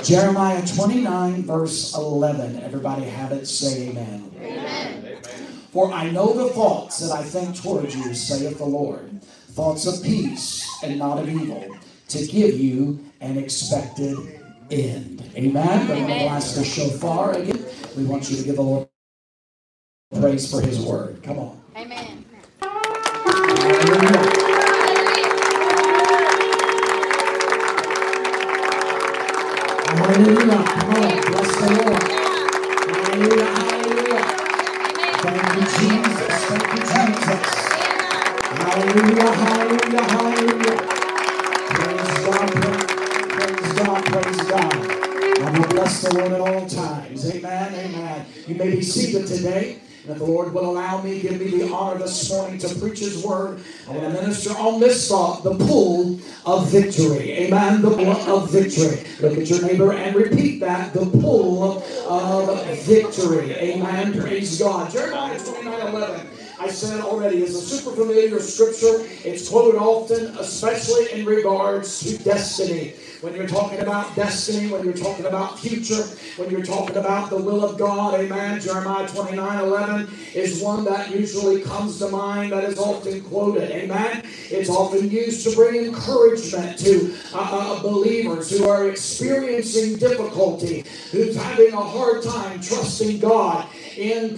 Jeremiah 29, verse 11. Everybody have it, say amen. Amen. For I know the thoughts that I think toward you, saith the Lord, thoughts of peace and not of evil, to give you an expected end. Amen. We're going to blast the shofar again. We want you to give the Lord praise for His word. Come on. Amen. Hallelujah. Hallelujah. Come on. Bless the Lord. Hallelujah. Hallelujah. Thank you, Jesus. Thank you, Jesus. Hallelujah. Hallelujah. Hallelujah. Praise God. Praise God. Praise God. I will bless the Lord at all times. Amen. Amen. You may be seated today. And if the Lord will allow me, give me the honor this morning to preach His word. I want to minister on this thought, the pull of victory. Amen. The pull of victory. Look at your neighbor and repeat that. The pull of victory. Amen. Praise God. Jeremiah 29:11. I said it already, is a super familiar scripture. It's quoted often, especially in regards to destiny. When you're talking about destiny, when you're talking about future, when you're talking about the will of God, amen. Jeremiah 29:11 is one that usually comes to mind, that is often quoted, amen. It's often used to bring encouragement to believers who are experiencing difficulty, who's having a hard time trusting God in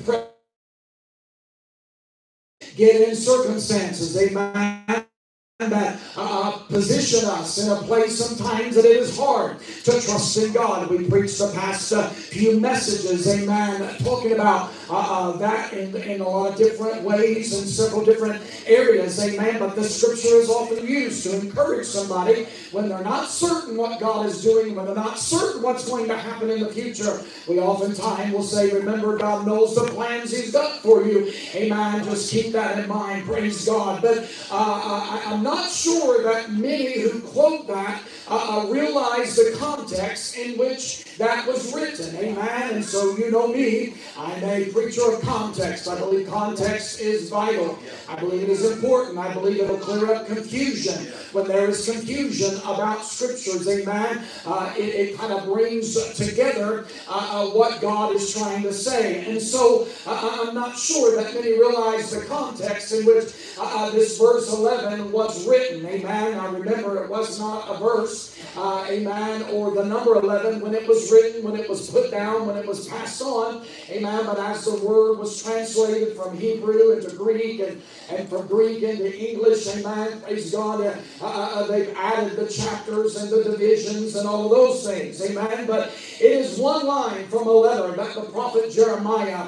get in circumstances, amen, that position us in a place sometimes that it is hard to trust in God. We preached the past few messages, amen, talking about that in a lot of different ways in several different areas, amen. But the scripture is often used to encourage somebody when they're not certain what God is doing, when they're not certain what's going to happen in the future. We oftentimes will say, remember, God knows the plans He's got for you, amen. Just keep that in mind, praise God. But I'm not sure that many who quote that realize the context in which that was written, amen. And so you know me, I'm a preacher of context. I believe context is vital. I believe it is important. I believe it will clear up confusion. When there is confusion about scriptures, amen, it kind of brings together what God is trying to say. And so I'm not sure that many realize the context in which this verse 11 was written, amen. Now remember, it was not a verse, amen, or the number 11 when it was written, when it was put down, when it was passed on, amen. But as the word was translated from Hebrew into Greek and from Greek into English, amen, praise God, they've added the chapters and the divisions and all of those things, amen. But it is one line from a letter that the prophet Jeremiah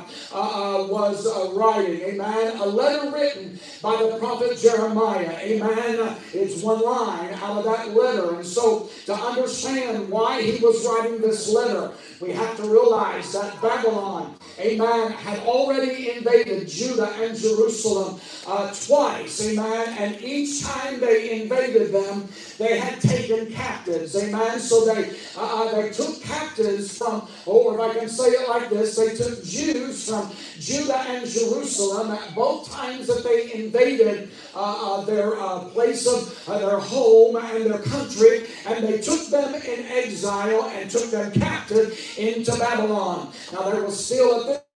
was writing, amen. A letter written by the prophet Jeremiah, amen. It's one line out of that letter. And so to understand why he was writing this letter, we have to realize that Babylon, amen, had already invaded Judah and Jerusalem twice, amen. And each time they invaded them, they had taken captives, amen. So they took captives from, or if I can say it like this, they took Jews from Judah and Jerusalem at both times that they invaded their place of their home and their country, and they took them in exile and took them captive into Babylon. Now there was still a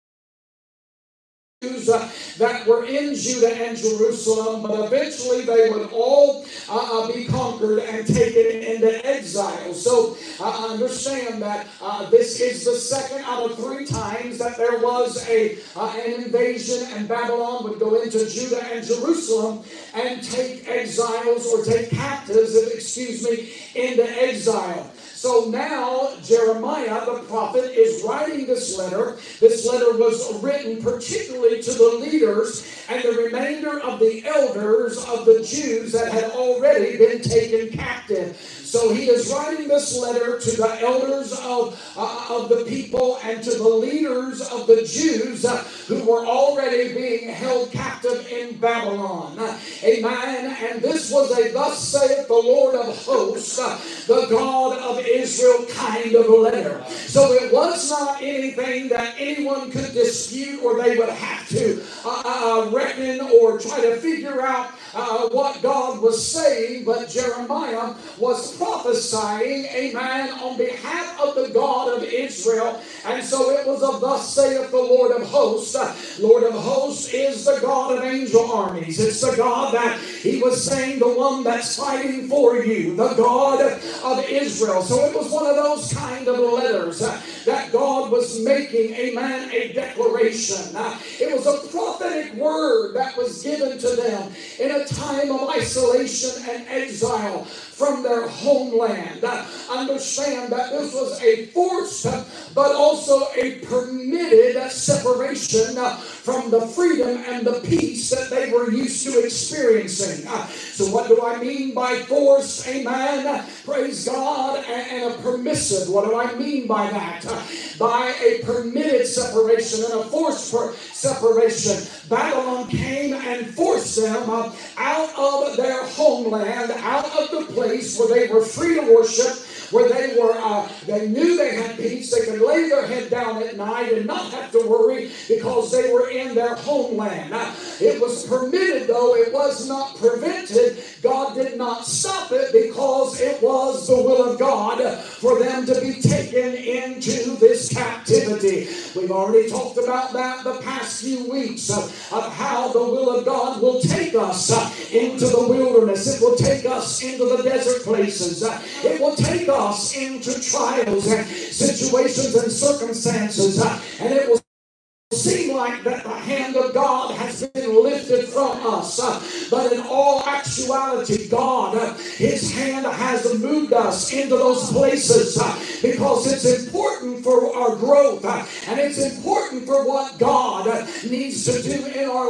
that were in Judah and Jerusalem, but eventually they would all be conquered and taken into exile. So understand that this is the second out of 3 times that there was an invasion, and Babylon would go into Judah and Jerusalem and take exiles or take captives, into exile. So now Jeremiah, the prophet, is writing this letter. This letter was written particularly to the leaders and the remainder of the elders of the Jews that had already been taken captive. So he is writing this letter to the elders of the people and to the leaders of the Jews who were already being held captive in Babylon. Amen. And this was a thus saith the Lord of hosts, the God of Israel kind of letter. So it was not anything that anyone could dispute or they would have to reckon or try to figure out what God was saying, but Jeremiah was prophesying, amen, on behalf of the God of Israel. And so it was of thus saith the Lord of hosts. Lord of hosts is the God of angel armies. It's the God that he was saying, the one that's fighting for you, the God of Israel. So it was one of those kind of letters that God was making, amen, a declaration. It was a prophetic word that was given to them in a time of isolation and exile from their homeland. Understand that this was a forced but also a permitted separation from the freedom and the peace that they were used to experiencing. So what do I mean by forced? Amen. Praise God. And a permissive. What do I mean by that? By a permitted separation and a forced separation. Babylon came and forced them out of their homeland, out of the place where they were free to worship, where they knew they had peace. They could lay their head down at night and not have to worry because they were in their homeland. It was permitted, though it was not prevented. God did not stop it because it was the will of God for them to be taken into this captivity. We've already talked about that the past few weeks of how the will of God will take us into the wilderness. It will take us into the desert places. It will take us into trials and situations and circumstances, and it will seem like that the hand of God has been lifted from us, but in all actuality, God, his hand has moved us into those places because it's important for our growth, and it's important for what God needs to do in our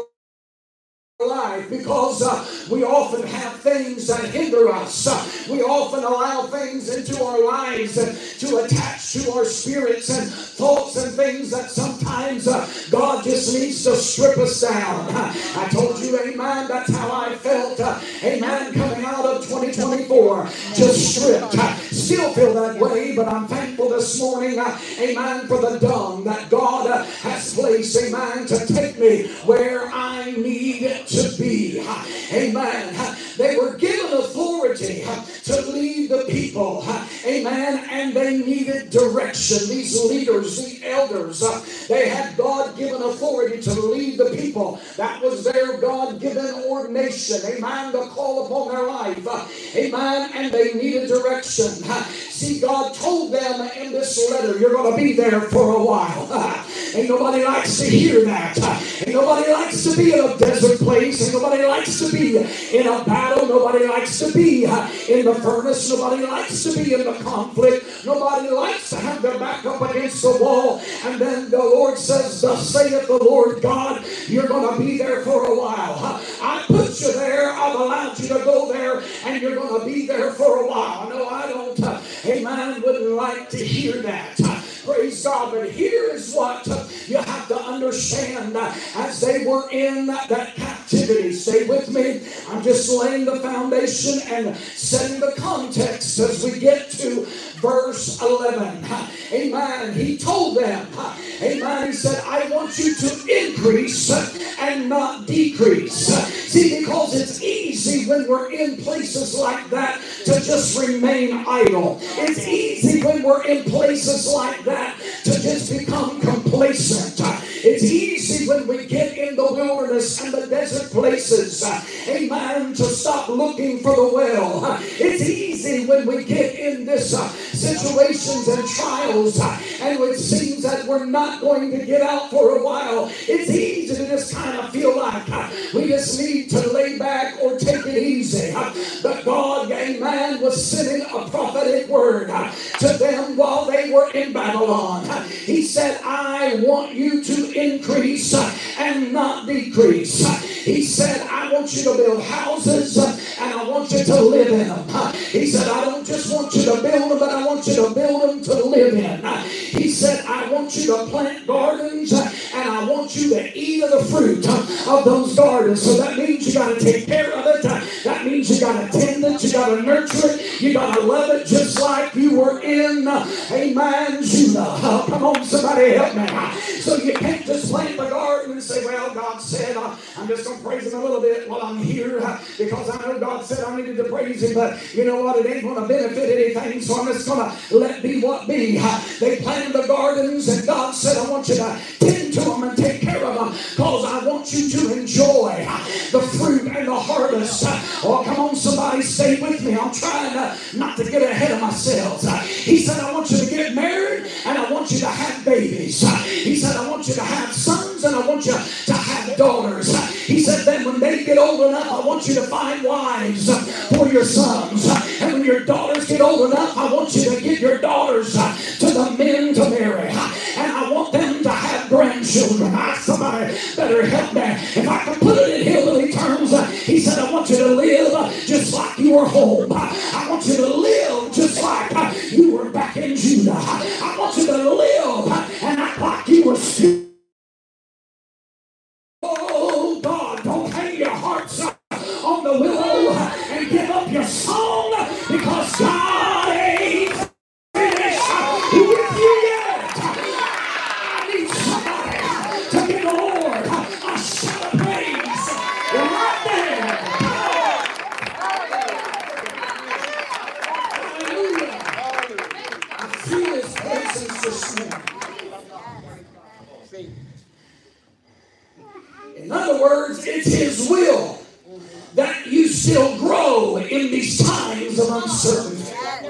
life, because we often have things that hinder us. We often allow things into our lives to attach to our spirits and thoughts and things that sometimes God just needs to strip us down. I told you, amen, that's how I felt, amen, coming out of 2024, just stripped. Still feel that way, but I'm thankful this morning, amen, for the dung that God has placed, amen, to take me where I need to be. Amen. They were given authority to lead the people. Amen. And they needed direction. These leaders, the elders, they had God-given authority to lead the people. That was their God-given ordination. Amen. The call upon their life. Amen. And they needed direction. See, God told them in this letter, you're going to be there for a while. Ain't nobody likes to hear that. Ain't nobody likes to be in a desert place. Ain't nobody likes to be in a battle. Nobody likes to be in the furnace. Nobody likes to be in the conflict. Nobody likes to have their back up against the wall. And then the Lord says, thus saith the Lord God, you're going to be there for a while. I put you there. I've allowed you to go there. And you're going to be there for a while. No, I don't. Amen. Wouldn't like to hear that. Praise God. But here is what you have to understand as they were in that captivity. Stay with me. I'm just laying the foundation and setting the context as we get to verse 11. Amen. He told them, amen, he said, I want you to increase and not decrease. See, because it's easy when we're in places like that to just remain idle. It's easy when we're in places like that to just become complacent. It's easy when we get in the wilderness and the desert places, amen, to stop looking for the well. It's easy when we get in this situations and trials and it seems that we're not going to get out for a while. It's easy to just kind of feel like we just need to lay back or take it easy. But God, amen, was sending a prophetic word to them while they were in Babylon. He said, I want you to increase and not decrease. He said, I want you to build houses and I want you to live in them. He said, I don't just want you to build them, but I want you to build them to live in. He said, I want you to plant gardens and I want you to eat of the fruit of those gardens. So that means you got to take care of it. That means you got to tend it. You got to nurture it. You got to love it just like you were in, amen, Judah. Come on, somebody help me. So you can't just plant the garden and say, well, God said, I'm just going to praise him a little bit while I'm here because I know God said I needed to praise him, but you know what? It ain't going to benefit anything, so I'm just going to let be what be. They planted the gardens, and God said, I want you to tend to them and take care of them because I want you to enjoy the fruit and the harvest. Oh, come on, somebody, stay with me. I'm trying not to get ahead of myself. He said, I want you to get married, and I want you to have babies. He said, I want you to have sons, and I want you to have daughters. He said, then when they get old enough, I want you to find wives for your sons. And when your daughters get old enough, I want you to give your daughters to the men to marry. And I want them to have grandchildren. Somebody better help me. If I can put it in hillbilly terms, he said, I want you to live just like you were home. I want you to live just like you were back in Judah. I want you to live and act like you were still. Oh, God, don't hang your hearts on the willow and give up your song because God ain't finished with you yet. I need somebody to give the Lord a shout of praise right there. Hallelujah. I feel his presence this morning. In other words, it's his will that you still grow in these times of uncertainty.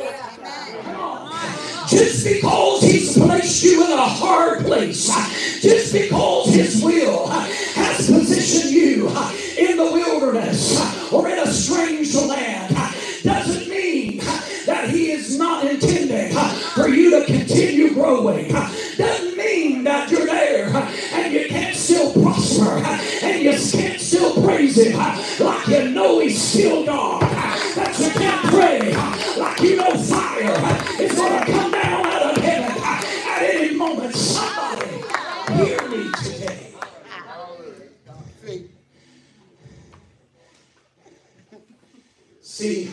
Just because he's placed you in a hard place, just because his will has positioned you in the wilderness or in a strange land, doesn't mean that he is not intending for you to continue growing. Doesn't mean that you're there and you can't still prosper and you can't still praise him like you know he's still God. That you can't pray like you know fire is going to come down out of heaven at any moment. Somebody hear me today. See,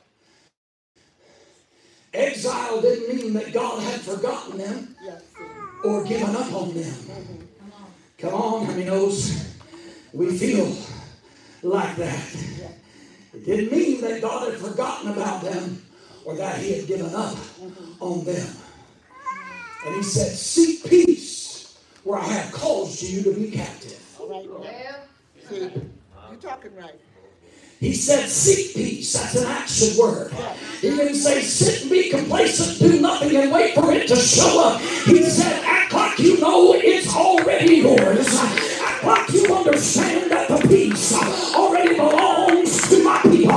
exile didn't mean that God had forgotten them or given up on them. Come on, how many knows we feel like that? It didn't mean that God had forgotten about them or that he had given up on them. And he said, seek peace where I have caused you to be captive. All right. See, you're talking right. He said, seek peace. That's an action word. He didn't say, sit and be complacent, do nothing, and wait for it to show up. He said, act like you know it's already yours. Act like you understand that the peace already belongs to my people.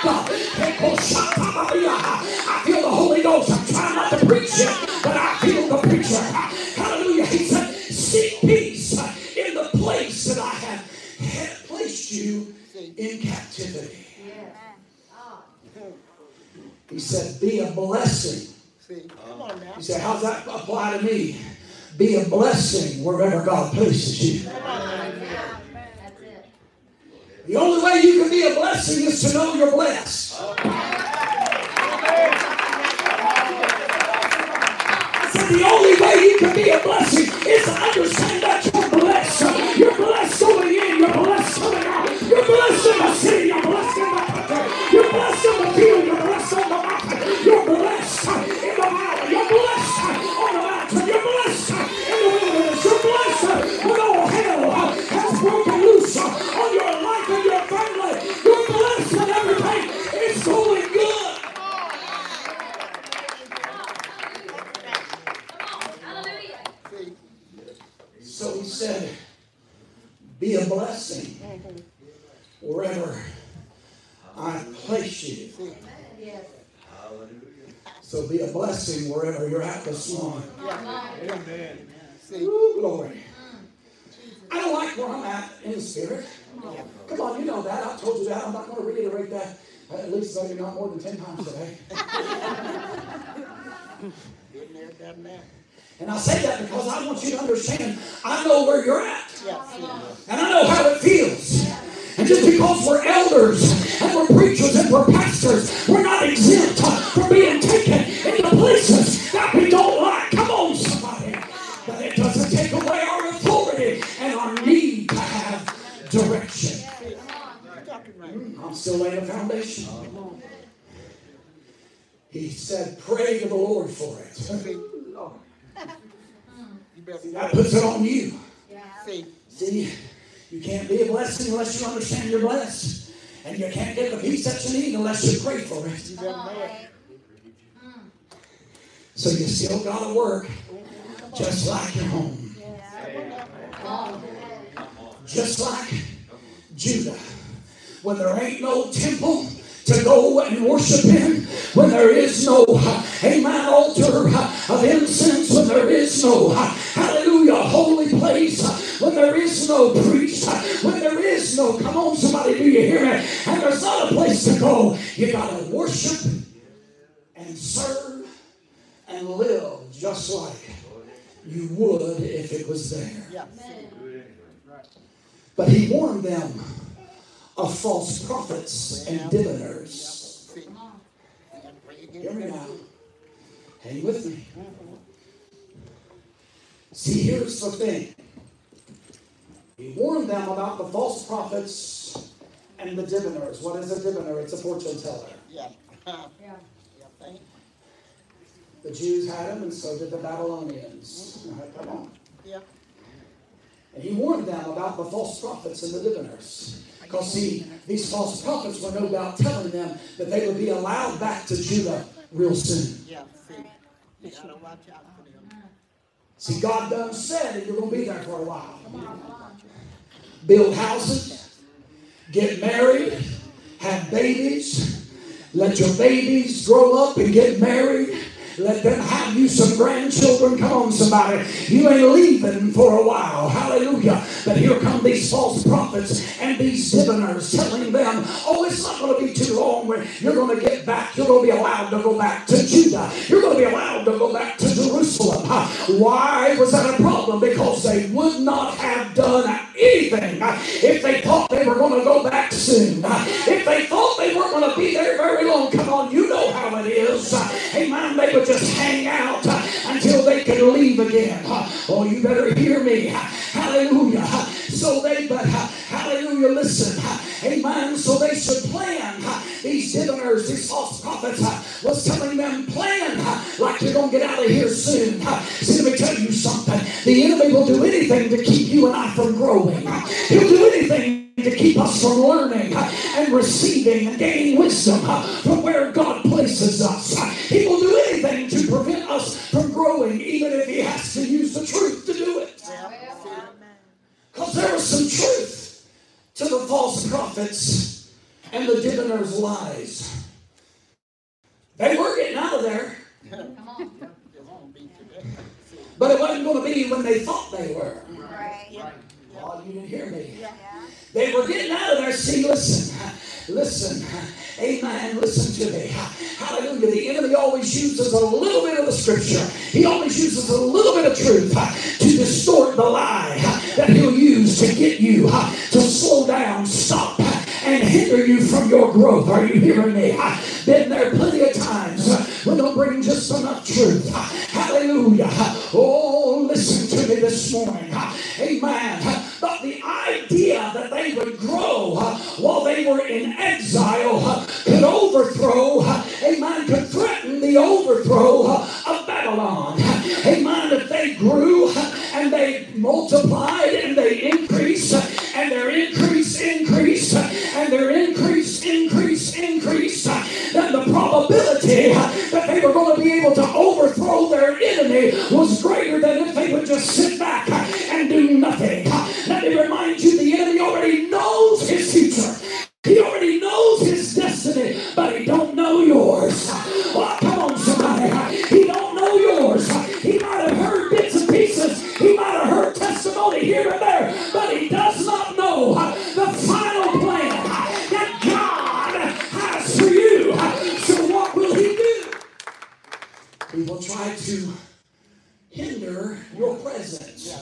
I feel the Holy Ghost. I'm trying not to preach it, but I feel the preacher. Hallelujah. He said, seek peace in the place that I have placed you in captivity. He said, be a blessing. Come on now. He said, how's that apply to me? Be a blessing wherever God places you. The only way you can be a blessing is to know you're blessed. I said, the only way you can be a blessing is to understand that you're blessed. You're blessed going in, you're blessed coming out. You're blessed in the city, you're blessed in the country. You're blessed in the field, you're blessed on the mountain. You're blessed in the valley, you're blessed on the mountain. You're blessed in the wilderness. You're blessed when all hell has broken loose on your life and your family. You're blessed and everything is going good. So he said, be a blessing wherever I place you. So be a blessing wherever you're at this morning. Amen. Ooh, glory. I don't like where I'm at in the spirit. Come on, you know that. I told you that. I'm not going to reiterate that at least maybe not more than 10 times today. Been there, done that. And I say that because I want you to understand I know where you're at. And I know how it feels. And just because we're elders and we're preachers and we're pastors, we're not exempt from being taken into places that we don't like. Come on, somebody. But it doesn't take away our authority and our need talking right. I'm still laying a foundation. He said, pray to the Lord for it. That puts it on you. See, you can't be a blessing unless you understand you're blessed. And you can't get the peace that you need unless you pray for it. So you still got to work just like your home. Just like Judah. When there ain't no temple to go and worship in, when there is no, amen, altar of incense, when there is no, hallelujah, holy place, when there is no priest, when there is no, come on somebody, do you hear me? And there's not a place to go. You got to worship and serve and live just like you would if it was there. But he warned them of false prophets and diviners. Hear me now. Hang with me. See, here's the thing. He warned them about the false prophets and the diviners. What is a diviner? It's a fortune teller. The Jews had them, and so did the Babylonians. Come on. And he warned them about the false prophets and the diviners. Because, see, these false prophets were no doubt telling them that they would be allowed back to Judah real soon. See, God done said that you're going to be there for a while. Build houses, get married, have babies, let your babies grow up and get married. Let them have you some grandchildren. Come on, somebody. You ain't leaving for a while. Hallelujah. But here come these false prophets and these diviners telling them, oh, it's not going to be too long when you're going to get back. You're going to be allowed to go back to Judah. You're going to be allowed to go back to Jerusalem. Why was that a problem? Because they would not have done anything if they thought they were going to go back soon. If they thought they weren't going to be there very long. Come on, you know how it is. Amen. They would just hang out until they could leave again. Oh, you better hear me. Hallelujah. So they, but hallelujah, listen. Amen. So they should plan. These diviners, these false prophets, was telling them, plan like you're going to get out of here soon. See, let me tell you something. The enemy will do anything to keep you and I from growing. He'll do anything to keep us from learning and receiving and gaining wisdom from where God places us. He will do anything to prevent us from growing, even if he has to use the truth to do it. Because there was some truth to the false prophets and the diviners' lies. They were getting out of there. But it wasn't going to be when they thought they were. Oh, you didn't hear me. They were getting out of there. See, listen. Amen. Listen to me. Hallelujah. The enemy always uses a little bit of the scripture. He always uses a little bit of truth to distort the lie that he'll use to get you to slow down, stop, and hinder you from your growth. Are you hearing me? Been there plenty of times when they'll bring just enough truth. Hallelujah. Oh, listen to me this morning. Amen. But the idea that they would grow while they were in exile could overthrow, amen, could threaten the overthrow of Babylon. Amen. If they grew and they multiplied and they increased and their increase increased and their increase increased, then the probability that they were going to be able to overthrow their enemy was greater than if they would just sit back and do nothing. Let me remind you, the enemy already knows his future. He already knows his destiny, but he don't know yours. Oh, come on, somebody. He don't know yours. He might have heard bits and pieces. He might have heard testimony here and there, but he does not know the final plan that God has for you. So what will he do? He will try to hinder your presence.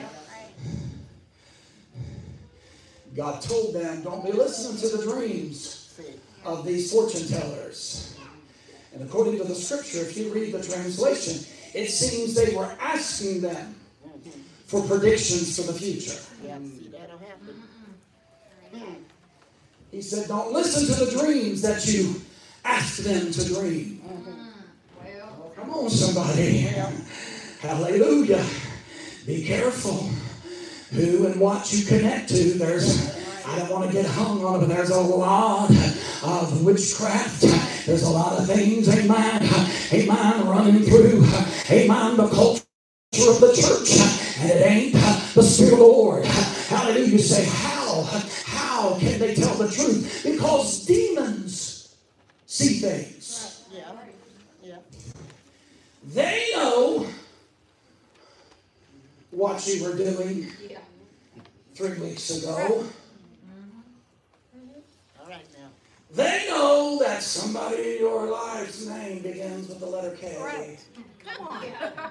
God told them, don't be listening to the dreams of these fortune tellers. And according to the scripture, if you read the translation, it seems they were asking them for predictions for the future. He said, don't listen to the dreams that you ask them to dream. Oh, come on, somebody. Hallelujah. Be careful who and what you connect to. I don't want to get hung on it, but there's a lot of witchcraft. There's a lot of things, amen, running through, the culture of the church. And it ain't the Spirit of the Lord. Hallelujah. You say, how can they tell the truth? Because demons see things. Yeah. They know what you were doing 3 weeks ago. All right now. They know that somebody in your life's name begins with the letter K. Right. Come on.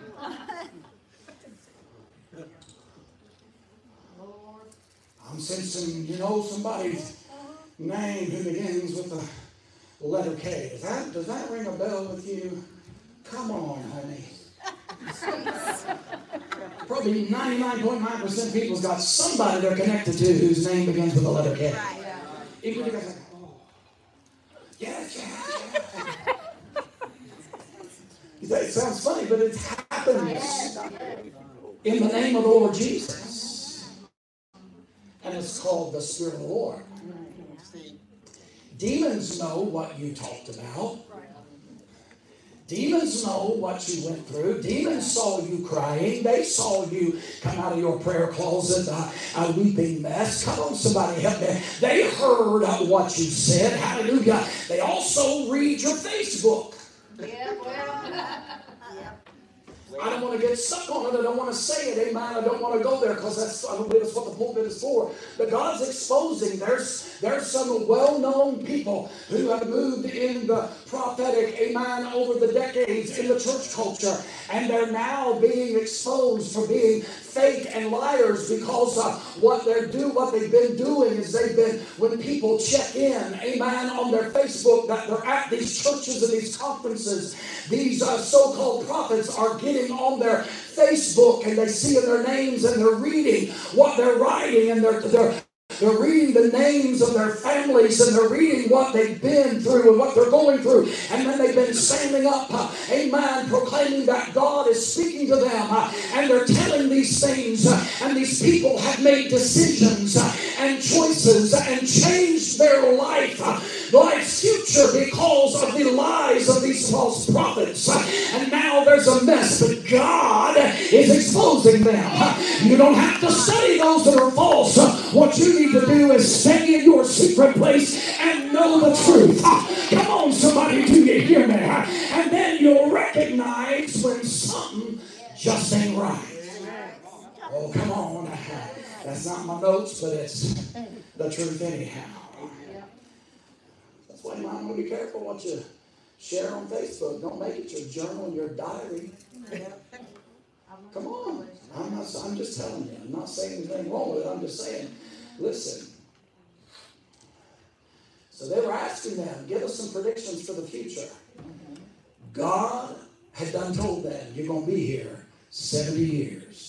I'm sensing, somebody's name who begins with the letter K. Does that ring a bell with you? Come on, honey. Probably 99.9% of people's got somebody they're connected to whose name begins with the letter K. Even when you guys are like, oh, yes. You say it sounds funny, but it happens in the name of the Lord Jesus. And it's called the Spirit of the Lord. Demons know what you talked about. Demons know what you went through. Demons saw you crying. They saw you come out of your prayer closet a weeping mess. Come on, somebody help me. They heard what you said. Hallelujah. They also read your Facebook. I don't want to get stuck on it. I don't want to say it. Amen. I don't want to go there because that's what the pulpit is for. But God's exposing. There's some well-known people who have moved in the prophetic, amen, over the decades in the church culture. And they're now being exposed for being fake and liars because what they've been doing is when people check in, amen, on their Facebook that they're at these churches and these conferences, these so-called prophets are getting on their Facebook and they see their names and they're reading what they're writing and they're reading the names of their families and they're reading what they've been through and what they're going through. And then they've been standing up, amen, proclaiming that God is speaking to them. And they're telling these things. And these people have made decisions and choices and changed their life's future because of the lies of these false prophets. And now there's a mess, but God is exposing them. You don't have to study those that are false. What you need to do is stay in your secret place and know the truth. Come on, somebody, do you hear me? And then you'll recognize when something just ain't right. Oh, come on. That's not my notes, but it's the truth anyhow. That's why you might want to be careful what you share on Facebook. Don't make it your journal, your diary. Come on. I'm just telling you. I'm not saying anything wrong with it. I'm just saying, listen. So they were asking them, give us some predictions for the future. God had done told them, you're going to be here 70 years.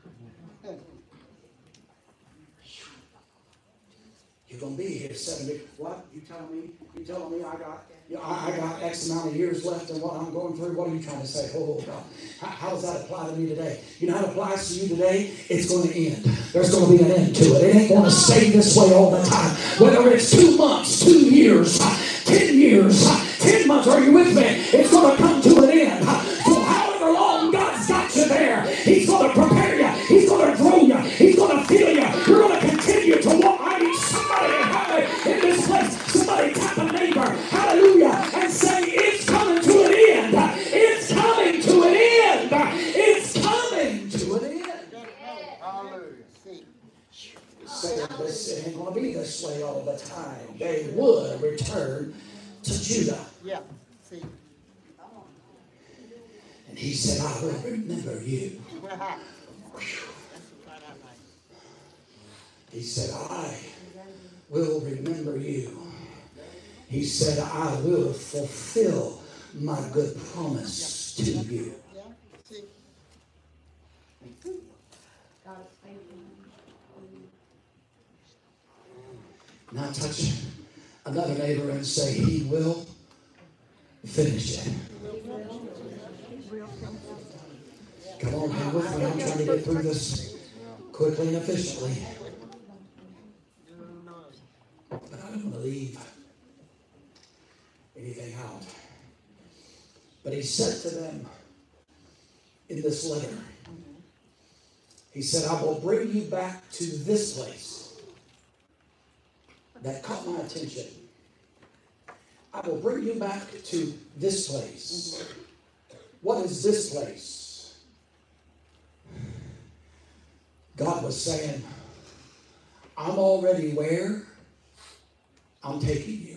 You're going to be here 70. What? You telling me I got X amount of years left in what I'm going through? What are you trying to say? Oh, God. How does that apply to me today? You know how it applies to you today? It's going to end. There's going to be an end to it. It ain't going to stay this way all the time. Whether it's 2 months, 2 years, 10 years, 10 months, are you with me? It's going to come to an end. So however long God's got you there, He's going to prepare you. He's going to grow you. He's going to fill you. You're going to continue to walk. I need somebody in this place. Somebody tap a neighbor. Hallelujah. And say, it's coming to an end. It's coming to an end. It's coming to an end. Hallelujah. Saying this, it ain't going to be this way all the time. They would return to Judah. Yeah. See. And He said, I will remember you. He said, I will remember you. He said, I will fulfill my good promise to you. Now touch another neighbor and say, He will finish it. Come on, hang with me. I'm trying to get through this quickly and efficiently. But I don't want to leave anything out. But he said to them in this letter, he said, I will bring you back to this place. That caught my attention. I will bring you back to this place. What is this place? God was saying, I'm already where I'm taking you.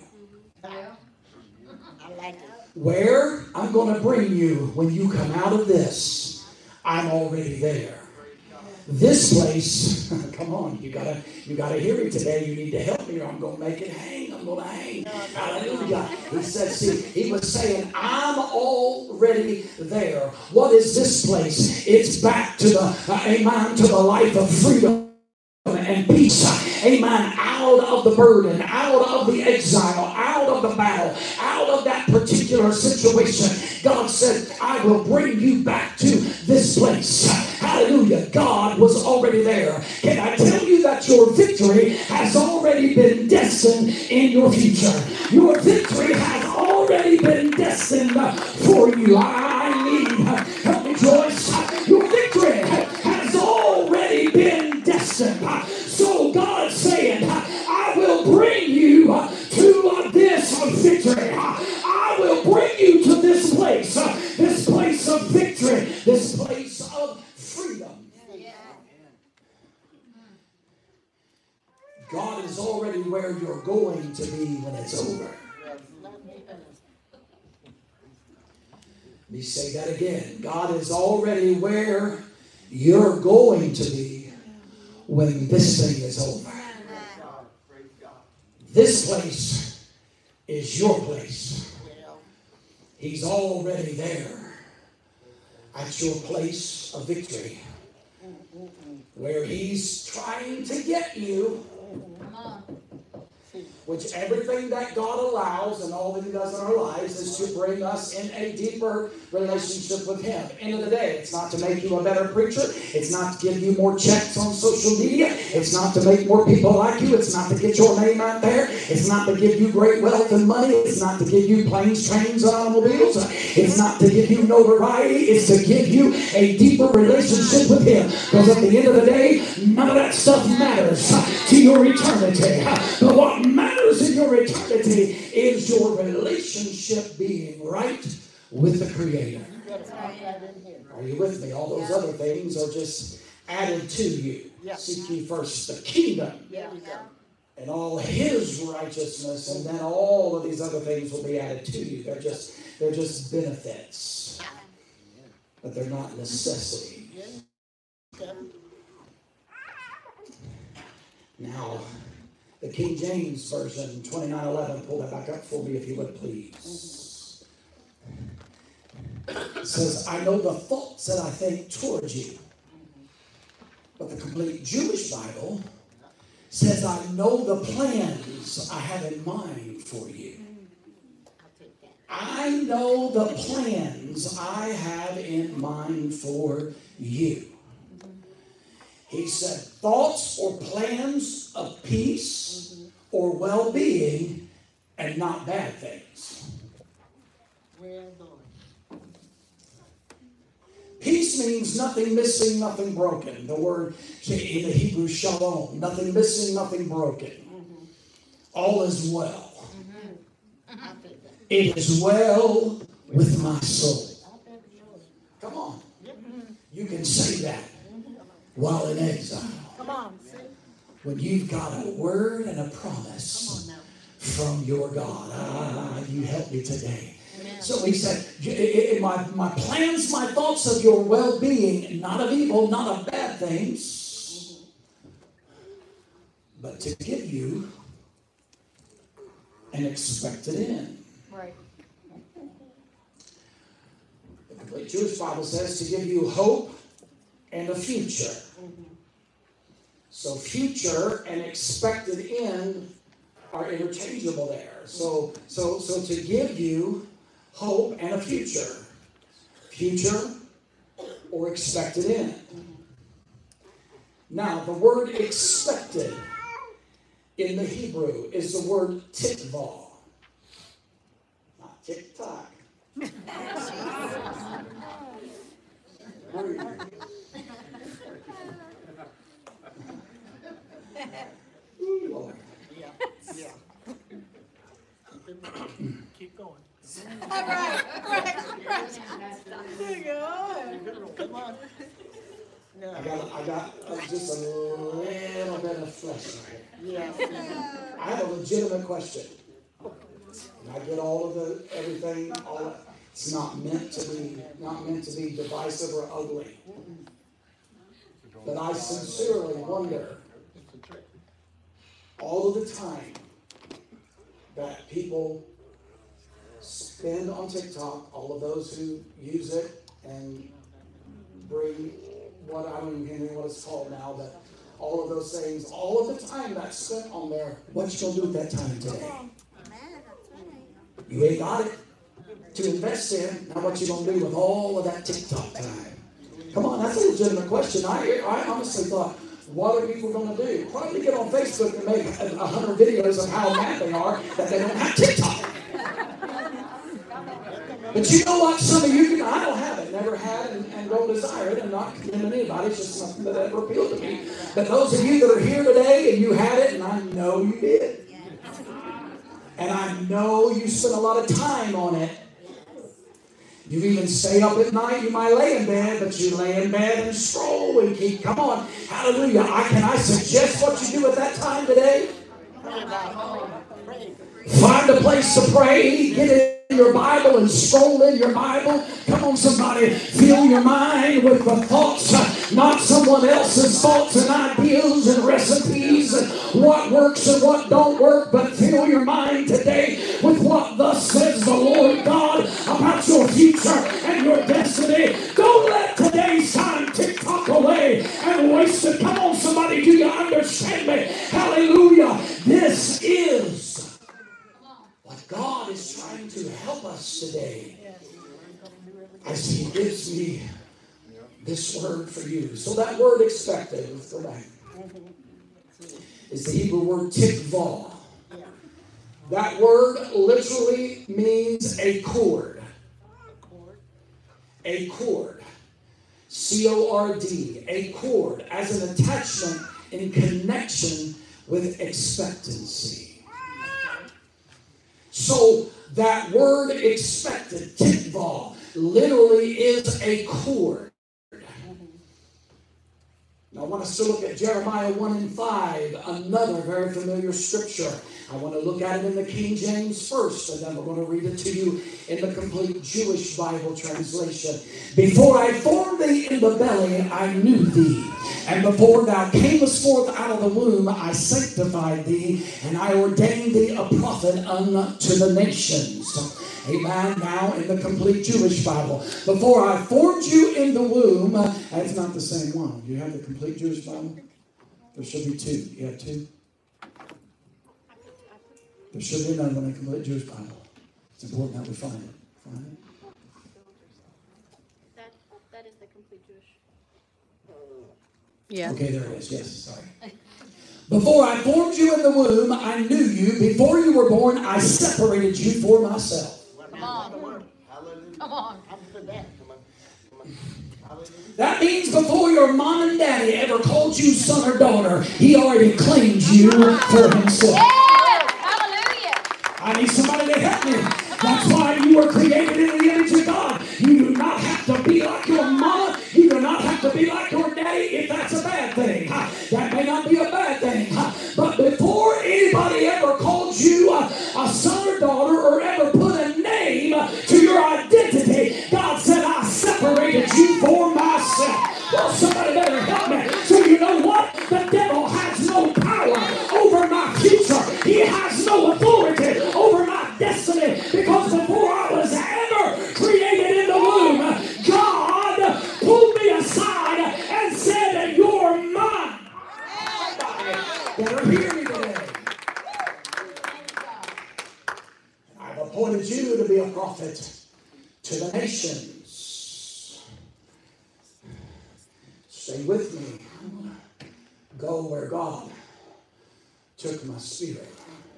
I like it. Where I'm going to bring you when you come out of this, I'm already there. This place, come on, you gotta hear me today. You need to help me or I'm going to make it hang. I'm going to hang. Hallelujah. He said, see, he was saying, I'm already there. What is this place? It's back to the, amen, to the life of freedom and peace. Amen. Out of the burden, out of the exile, out of the battle, out of that particular situation. God said, I will bring you back to this place. Hallelujah. God was already there. Can I tell you that your victory has already been destined in your future? Your victory has already been destined for you. I need, help me, Joyce. Your victory has already been destined. So God's saying, I will bring you to this victory. I will bring you to this place of victory, this place of freedom. God is already where you're going to be when it's over. Let me say that again. God is already where you're going to be when this thing is over. This place is your place. He's already there at your place of victory, where he's trying to get you, which everything that God allows and all that he does in our lives is to bring us in a deeper relationship with him. End of the day, it's not to make you a better preacher. It's not to give you more checks on social media. It's not to make more people like you. It's not to get your name out there. It's not to give you great wealth and money. It's not to give you planes, trains, and automobiles. It's not to give you notoriety. It's to give you a deeper relationship with him. Because at the end of the day, none of that stuff matters to your eternity. But what matters in your eternity is your relationship being right with the Creator. Are you with me? All those other things are just added to you. Seek ye first the kingdom and all his righteousness, and then all of these other things will be added to you. They're just benefits, but they're not necessities. Now, the King James Version, 29:11, pull that back up for me if you would, please. It says, I know the thoughts that I think towards you. But the complete Jewish Bible says, I know the plans I have in mind for you. I know the plans I have in mind for you. He said, thoughts or plans of peace or well-being and not bad things. Peace means nothing missing, nothing broken. The word in the Hebrew, shalom, nothing missing, nothing broken. All is well. It is well with my soul. Come on. You can say that while in exile. Come on. When you've got a word and a promise from your God. You help me today. So he said, my plans, my thoughts of your well-being, not of evil, not of bad things, but to give you an expected end. Right. The complete Jewish Bible says to give you hope and a future. So future and expected end are interchangeable there. So to give you hope and a future. Future or expected end. Now, the word expected in the Hebrew is the word tikvah. Not tick-tock. Ooh, Lord. Yeah. Keep going. All right. There you go. Come on. No. I got just a little bit of flesh right here. Yeah. I have a legitimate question. And I get all of everything, it's not meant to be divisive or ugly. But I sincerely wonder, all of the time that people spend on TikTok, all of those who use it and bring what I don't even know what it's called now, but all of those things, all of the time that's spent on there, what you gonna do with that time today? You ain't got it to invest in. Now what you gonna do with all of that TikTok time? Come on, that's a legitimate question. I honestly thought, what are people going to do? Probably get on Facebook and make 100 videos of how mad they are that they don't have TikTok. But you know what? Some of you, I don't have it, never had, and don't desire it, and not condemning anybody. It's just something that ever appealed to me. But those of you that are here today and you had it, and I know you did, and I know you spent a lot of time on it. You even stay up at night. You might lay in bed, but you lay in bed and scroll and keep. Come on, hallelujah! Can I suggest what you do at that time today? Find a place to pray. Get in your Bible and scroll in your Bible. Come on, somebody. Fill your mind with the thoughts, not someone else's thoughts and ideas and recipes and what works and what don't work, but fill your mind today with what thus says the Lord God about your future and your destiny. Don't let today's time TikTok away and waste it. Come on, somebody. Do you understand me? Hallelujah. This is what God is trying to help us today as He gives me this word for you. So that word expected, let's go back, is the Hebrew word tikvah. That word literally means a cord. A cord. C-O-R-D. A cord as an attachment in connection with expectancy. So that word expected, tikvah, literally is a cord. Now I want us to look at Jeremiah 1:5, another very familiar scripture. I want to look at it in the King James first, and then we're going to read it to you in the complete Jewish Bible translation. Before I formed thee in the belly, I knew thee. And before thou camest forth out of the womb, I sanctified thee, and I ordained thee a prophet unto the nations. Amen. Now in the complete Jewish Bible. Before I formed you in the womb, that's not the same one. Do you have the complete Jewish Bible? There should be two. You have two? There should be another one in the complete Jewish Bible. It's important that we find it. Find it? That is the complete Jewish. Yeah. Okay, there it is. Yes, sorry. Before I formed you in the womb, I knew you. Before you were born, I separated you for myself. Come on. Come on. That means before your mom and daddy ever called you son or daughter, He already claimed you for Himself. Yes. Hallelujah. I need somebody to help me. That's why you were created in the image of God. You do not have to be like your mama. You do not have to be like your daddy if that's a bad thing. That may not be a bad thing. But before anybody ever called you a son or daughter or ever put a name to your identity, God said, I separated you for myself. Well, somebody better help me. So you know what? The devil has no power over my future. He has no authority over my destiny, because before I was ever created in the womb, God pulled me aside and said, you're mine. prophet to the nations. Stay with me. Go where God took my spirit.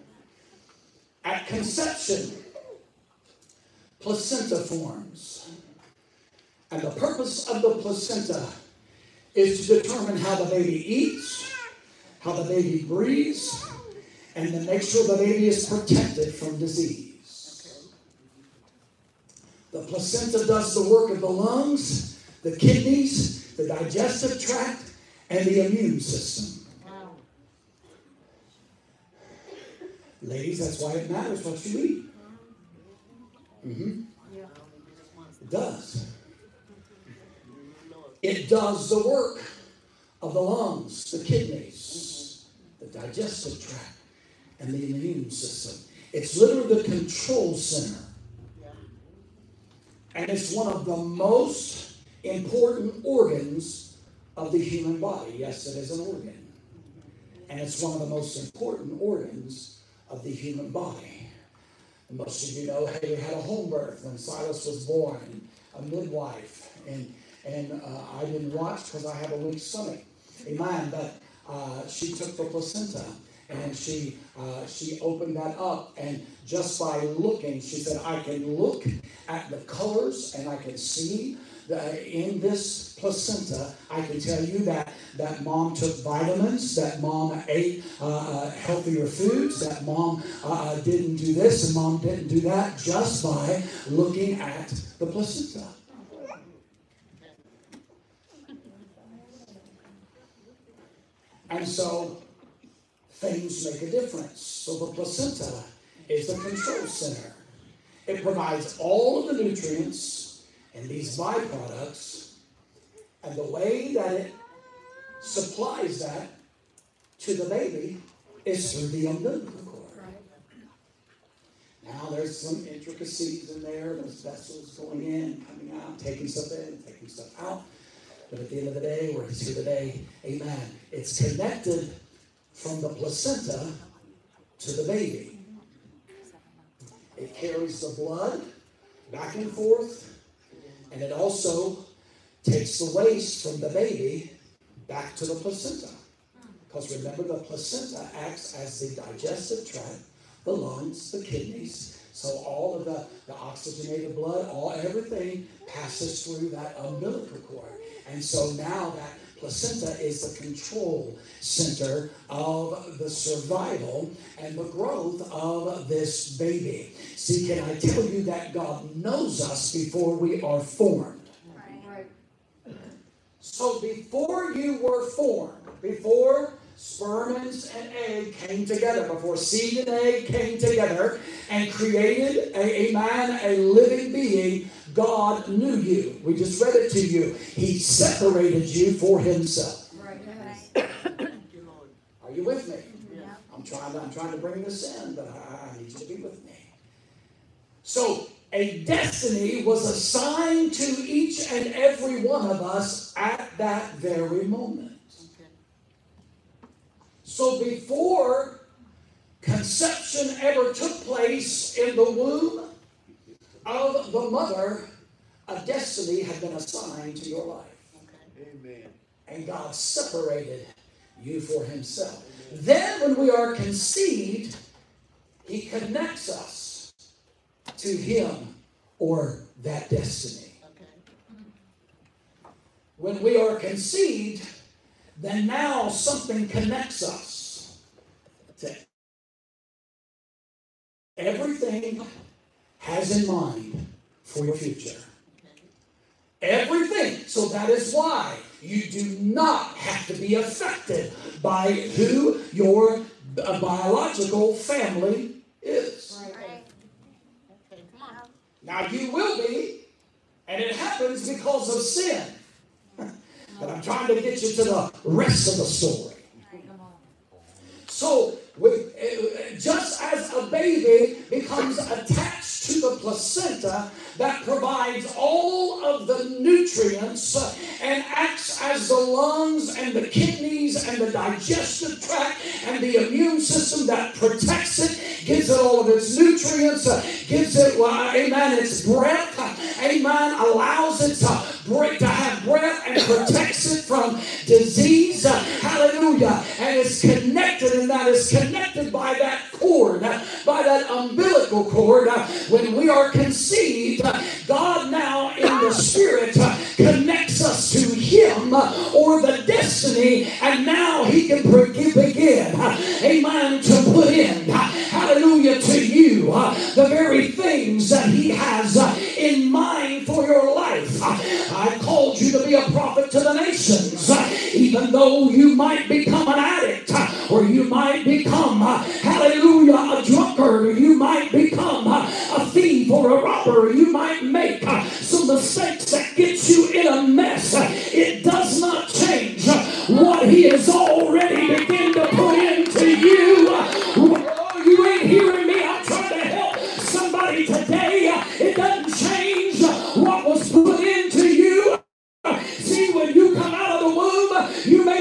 At conception, placenta forms. And the purpose of the placenta is to determine how the baby eats, how the baby breathes, and to make sure the baby is protected from disease. The placenta does the work of the lungs, the kidneys, the digestive tract, and the immune system. Wow. Ladies, that's why it matters what you eat. It does. It does the work of the lungs, the kidneys, the digestive tract, and the immune system. It's literally the control center. And it's one of the most important organs of the human body. Yes, it is an organ. And it's one of the most important organs of the human body. And most of you know, hey, we had a home birth when Silas was born, a midwife. And I didn't watch because I have a weak stomach. Amen. But she took the placenta and she opened that up. And just by looking, she said, I can look at the colors and I can see in this placenta, I can tell you that mom took vitamins, that mom ate healthier foods, that mom didn't do this and mom didn't do that, just by looking at the placenta. And so things make a difference. So the placenta is the control center. It provides all of the nutrients and these byproducts, and the way that it supplies that to the baby is through the umbilical cord. Now there's some intricacies in there. There's vessels going in, coming out, taking stuff in, taking stuff out. But at the end of the day, we're here today, amen. It's connected from the placenta to the baby. It carries the blood back and forth, and it also takes the waste from the baby back to the placenta. Because remember, the placenta acts as the digestive tract, the lungs, the kidneys. So all of the oxygenated blood, everything passes through that umbilical cord. And so now that placenta is the control center of the survival and the growth of this baby. See, can I tell you that God knows us before we are formed? Right. So before you were formed, before sperm and egg came together, before seed and egg came together and created a living being, God knew you. We just read it to you. He separated you for himself. Right. Are you with me? Yeah. I'm trying to bring this in, but I need you to be with me. So a destiny was assigned to each and every one of us at that very moment. So before conception ever took place in the womb of the mother, a destiny had been assigned to your life. Amen. And God separated you for himself. Then when we are conceived, he connects us to him or that destiny. When we are conceived, then now something connects us to everything has in mind for your future. Everything. So that is why you do not have to be affected by who your biological family is. Right. Come on. Now you will be, and it happens because of sin. But I'm trying to get you to the rest of the story. Come on. So, just as a baby becomes attached to the placenta that provides all of the nutrients and acts just as the lungs and the kidneys and the digestive tract and the immune system that protects it, gives it all of its nutrients, gives it, amen, its breath, amen, allows it to have breath and protects it from disease, hallelujah, and it's connected, and that is connected by that cord, by that umbilical cord. When we are conceived, God now in the Spirit connects us to Him or the destiny, and now He can begin, amen, to put in, hallelujah, to you the very things that He has in mind for your life. I called you to be a prophet to the nations, even though you might become an addict, or you might become, hallelujah, a drunkard, or you might become a thief or a robber, or you might make some mistakes that get you in a mess. It does not change what He has already begun to put into you. Oh, you ain't hearing me. I'm trying to help somebody today. It doesn't change what was put into you. See, when you come out of the womb, you may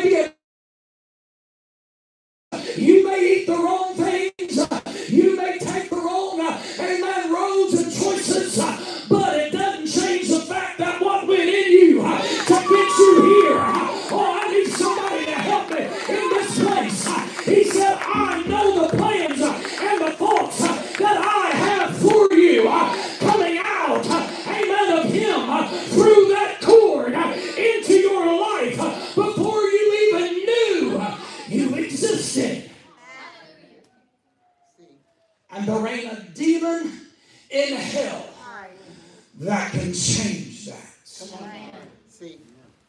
eat the wrong things. You may take the wrong, amen, roads and choices. But it doesn't change the fact that what went in you to get you here. Oh, I need somebody to help me in this place. He said, I know the plans and the thoughts that I have for you. Coming out, amen, of Him through that cord into your life before you even knew you existed. And there ain't a demon in hell that can change that. See.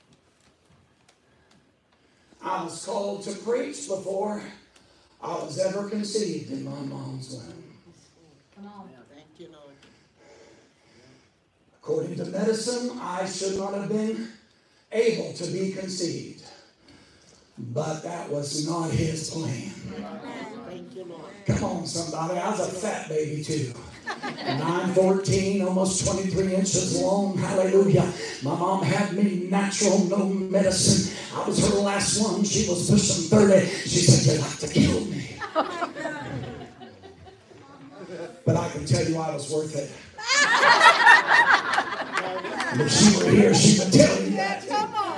I was called to preach before I was ever conceived in my mom's womb. Come on. Thank you, Lord. According to medicine, I should not have been able to be conceived. But that was not His plan. Thank you, Lord. Come on, somebody. I was a fat baby too. 9'14", almost 23 inches long. Hallelujah. My mom had me natural, no medicine. I was her last one. She was pushing 30. She said, "You'd like to kill me." But I can tell you I was worth it. If she were here, she would tell you that.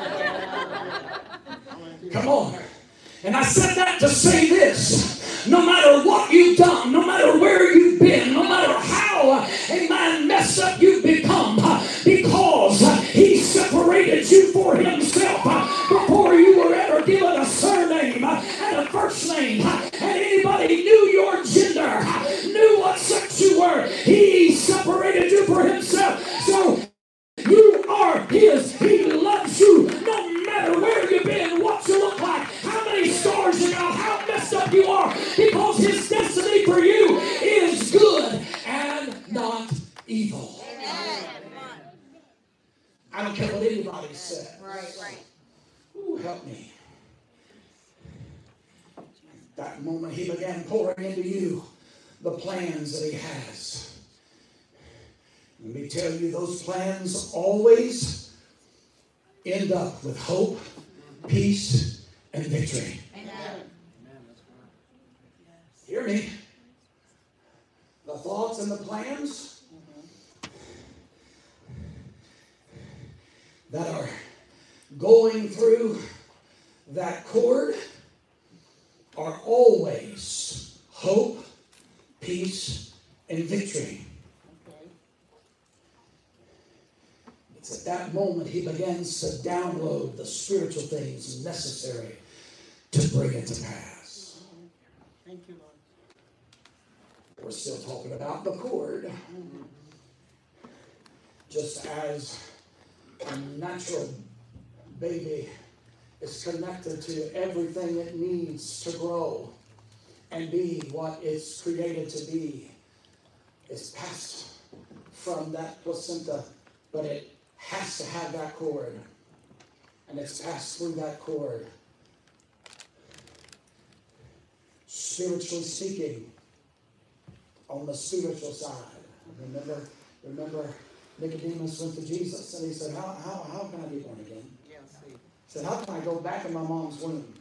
Come on. And I said that to say this. No matter what you've done, no matter where you've been, no matter how, amen, messed up you've become, because He separated you for Himself before you were ever given a surname and a first name, and anybody knew your gender, knew what sex you were. He separated you for Himself. So you are His. He loves you no matter where you've been, what you look like, how many scars you got, how messed up you are, because His destiny for you is good and not evil. I don't care what anybody said. Right. Ooh, help me. That moment He began pouring into you the plans that He has. Let me tell you, those plans always end up with hope, peace, and victory. Amen. Hear me? The thoughts and the plans that are going through that cord are always hope, peace, and victory. It's at that moment He begins to download the spiritual things necessary to bring it to pass. Thank you, Lord. We're still talking about the cord. Just as a natural baby is connected to everything it needs to grow and be what it's created to be. It's passed from that placenta, but it has to have that cord. And it's passed through that cord. Spiritually speaking, on the spiritual side. Remember Nicodemus went to Jesus and he said, how can I be born again? Yes, see. Said, how can I go back in my mom's womb?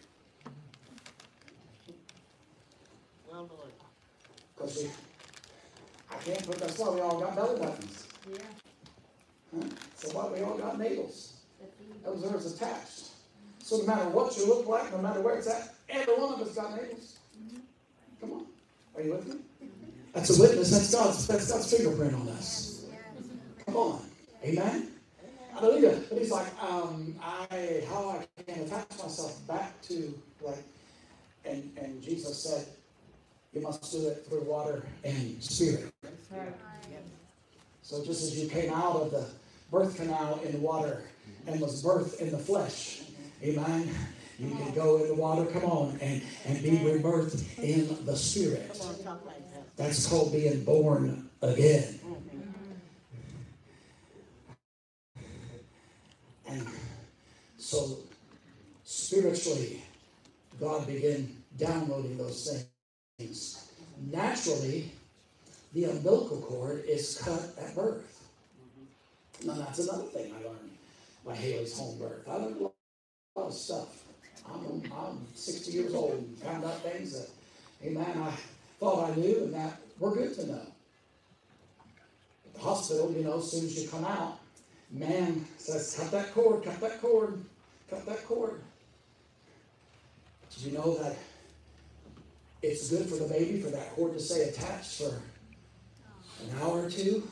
Well, Lord. Because I can't put, that's why we all got belly buttons. Yeah. Huh? So why we all got nails. Those are attached. So no matter what you look like, no matter where it's at, every one of us got nails. Come on. Are you with me? That's a witness. That's God's fingerprint on us. Come on. Amen? Hallelujah. But he's like, how I can attach myself back to, like, and Jesus said, you must do it through water and spirit. So just as you came out of the birth canal in water and was birthed in the flesh, amen, you can go in the water, come on, and be rebirthed in the spirit. That's called being born again. And so spiritually, God began downloading those things. Naturally, the umbilical cord is cut at birth. Now, that's another thing I learned by Haley's home birth. I learned a lot of stuff. I'm 60 years old and found out things that, amen, I thought I knew and that were good to know. At the hospital, as soon as you come out, man says, cut that cord, cut that cord, cut that cord. Did you know that it's good for the baby for that cord to stay attached for an hour or two?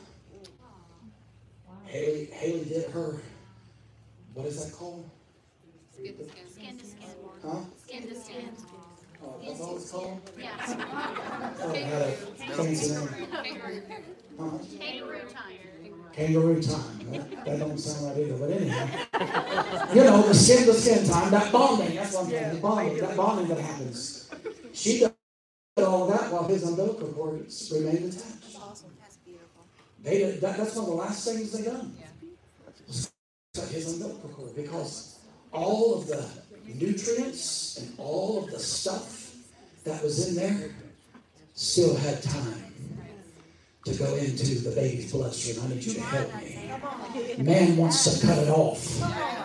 Haley did her, what is that called? Skin to skin. Huh? Skin to skin. Oh, that's all it's called? Yeah. Oh, it had a fancy name. Huh? Kangaroo time. Kangaroo time. That don't sound right either, but anyhow. The skin to skin time, that bonding, that's one thing, the bonding, that bonding that happens. She did all that while his umbilical cord remained attached. That's beautiful. That's one of the last things they done. Was cut his umbilical cord, because all of the nutrients and all of the stuff that was in there still had time to go into the baby's bloodstream. I need you to help me. Man wants to cut it off.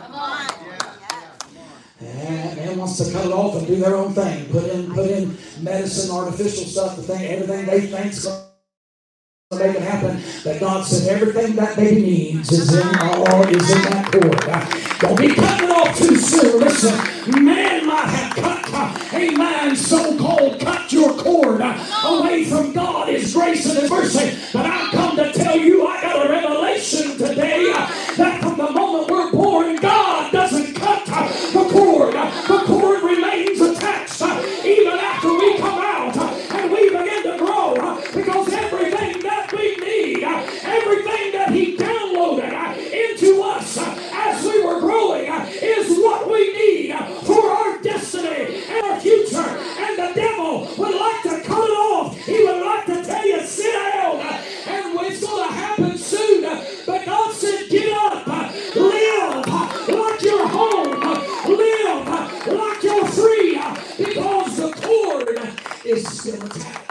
Man wants to cut it off and do their own thing. Put in medicine, artificial stuff, everything they think's going to make it happen. But God said everything that baby needs is in that cord. Don't be cutting it off too soon. Listen, man might have cut, amen, so-called cut your cord away from God, His grace and His mercy. But I've come to tell you, I got a revelation today that from the moment we're born, God doesn't cut the cord. The cord remains attached even after we come out and we begin to grow, because everything that we need, everything that He downloaded into us as we were growing is what we need for our destiny and our future. And the devil would like to cut it off. He would like to tell you, sit down, and it's going to happen soon. But God said, get up, live like you're home, live like you're free, because the cord is still attached.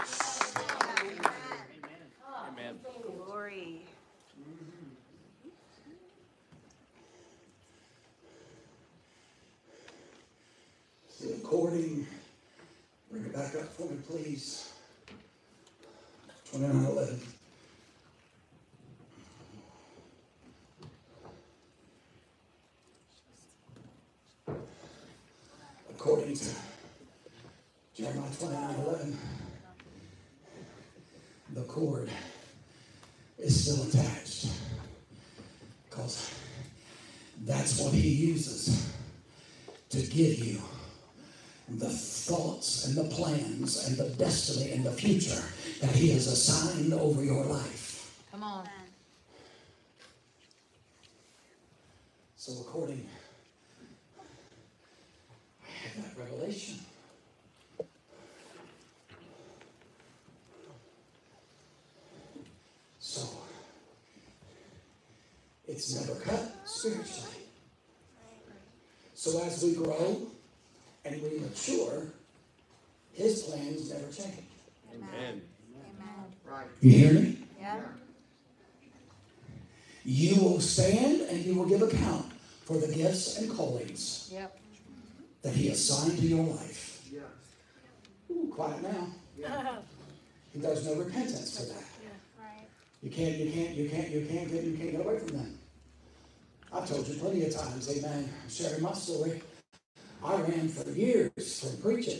Amen. Glory. The according, bring it back up for me, please. 29:11. According to Jeremiah 29:11, the cord is still attached, because that's what He uses to give you the thoughts and the plans and the destiny and the future that He has assigned over your life. Come on. So according, I had that revelation. So it's never cut spiritually. So as we grow and we mature, His plans never change. Amen. Right. You hear me? Yeah. You will stand and you will give account for the gifts and callings Yep. that He assigned to your life. Ooh, quiet now. There's no repentance for that. Right. You can't get away from that. I've told you plenty of times, amen, sharing my story. I ran for years from preaching.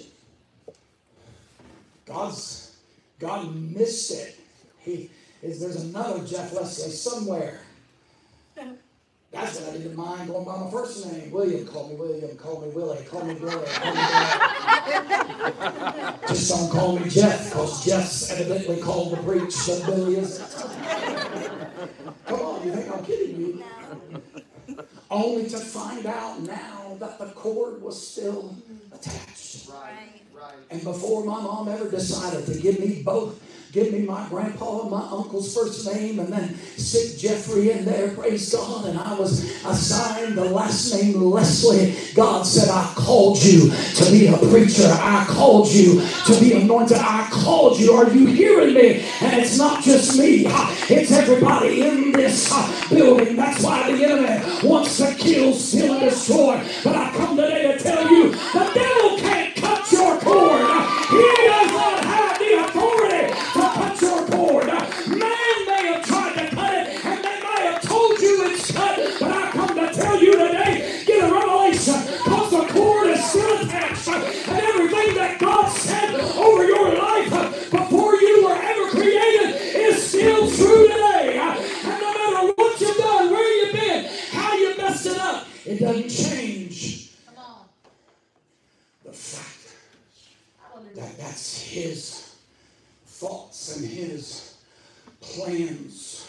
God missed it. There's another Jeff Leslie somewhere. That's what I didn't mind going by my first name. William, call me William, call me Willie, call me Billy, call me Billy. Just don't call me Jeff, because Jeff's evidently called to preach, but Billy isn't. Come on, you think I'm kidding you? No. Only to find out now that the cord was still attached. Right. And before my mom ever decided to give me my grandpa and my uncle's first name and then stick Jeffrey in there, praise God, and I was assigned the last name Leslie, God said, I called you to be a preacher. I called you to be anointed. I called you. Are you hearing me? And it's not just me. It's everybody in this building. That's why the enemy wants to kill, steal, and destroy. But I come today to tell you, the devil can't cut your cord. He does not have the authority to cut your cord. Man may have tried to cut it, and they may have told you it's cut, but I come to tell you today, get a revelation, because the cord is still attached, and everything that God said over your life before you were ever created is still true today. And no matter what you've done, where you've been, how you messed it up, it doesn't change the fact that's His thoughts and His plans.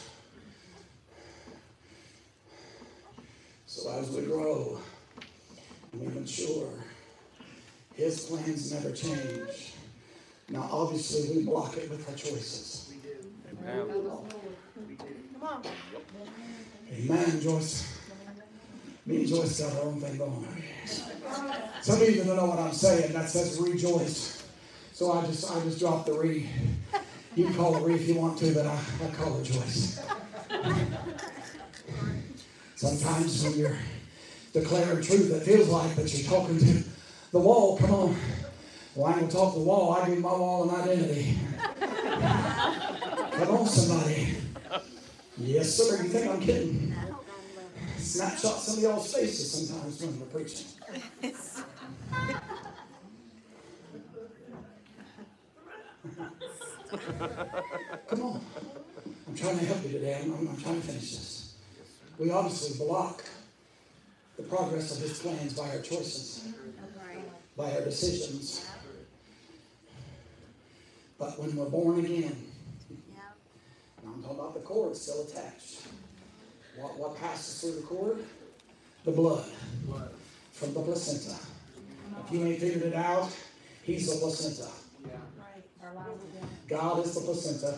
So as we grow and we mature, His plans never change. Now obviously we block it with our choices. Come on. Amen, Joyce. Me and Joyce got our own thing going on here. Some of you don't know what I'm saying. That says rejoice. So I just dropped the re. You can call it re if you want to, but I call it Joyce. Sometimes when you're declaring truth, it feels like that you're talking to the wall. Come on. Well, I ain't going to talk to the wall. I give my wall an identity. Come on, somebody. Yes, sir. You think I'm kidding? Snapshot some of y'all's faces sometimes when we're preaching. Come on. I'm trying to help you today. I'm trying to finish this. We obviously block the progress of His plans by our choices, by our decisions. But when we're born again, and I'm talking about the cord still attached. What passes through the cord? The blood from the placenta. If you ain't figured it out, He's the placenta. God is the placenta.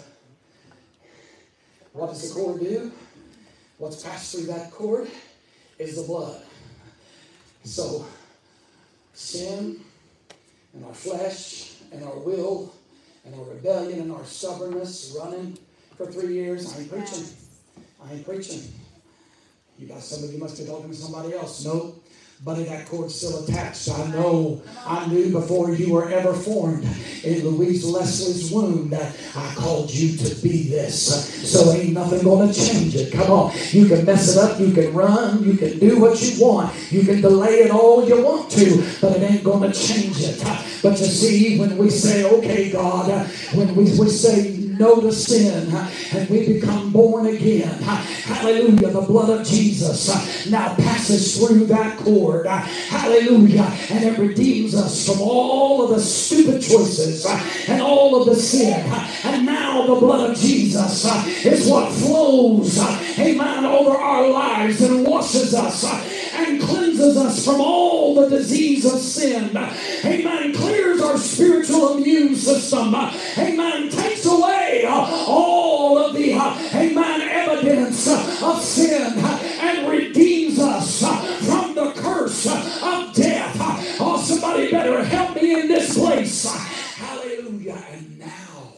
What does the cord do? What's passed through that cord is the blood. So, sin and our flesh and our will and our rebellion and our stubbornness running for 3 years. I ain't preaching. You got some of you must be talking to somebody else. Nope. Buddy, that cord's still attached. I knew before you were ever formed in Louise Leslie's womb that I called you to be this. So ain't nothing going to change it. Come on. You can mess it up. You can run. You can do what you want. You can delay it all you want to, but it ain't going to change it. But you see, when we say, okay, God, when we say no to sin and we become born again, hallelujah, the blood of Jesus now passes through that cord, hallelujah, and it redeems us from all of the stupid choices and all of the sin. And now the blood of Jesus is what flows, amen, over our lives and washes us and cleanses us from all the disease of sin, amen, clears our spiritual immune system, amen, takes away all of the, amen, evidence of sin and redeems us from the curse of death. Oh, somebody better help me in this place. Hallelujah. And now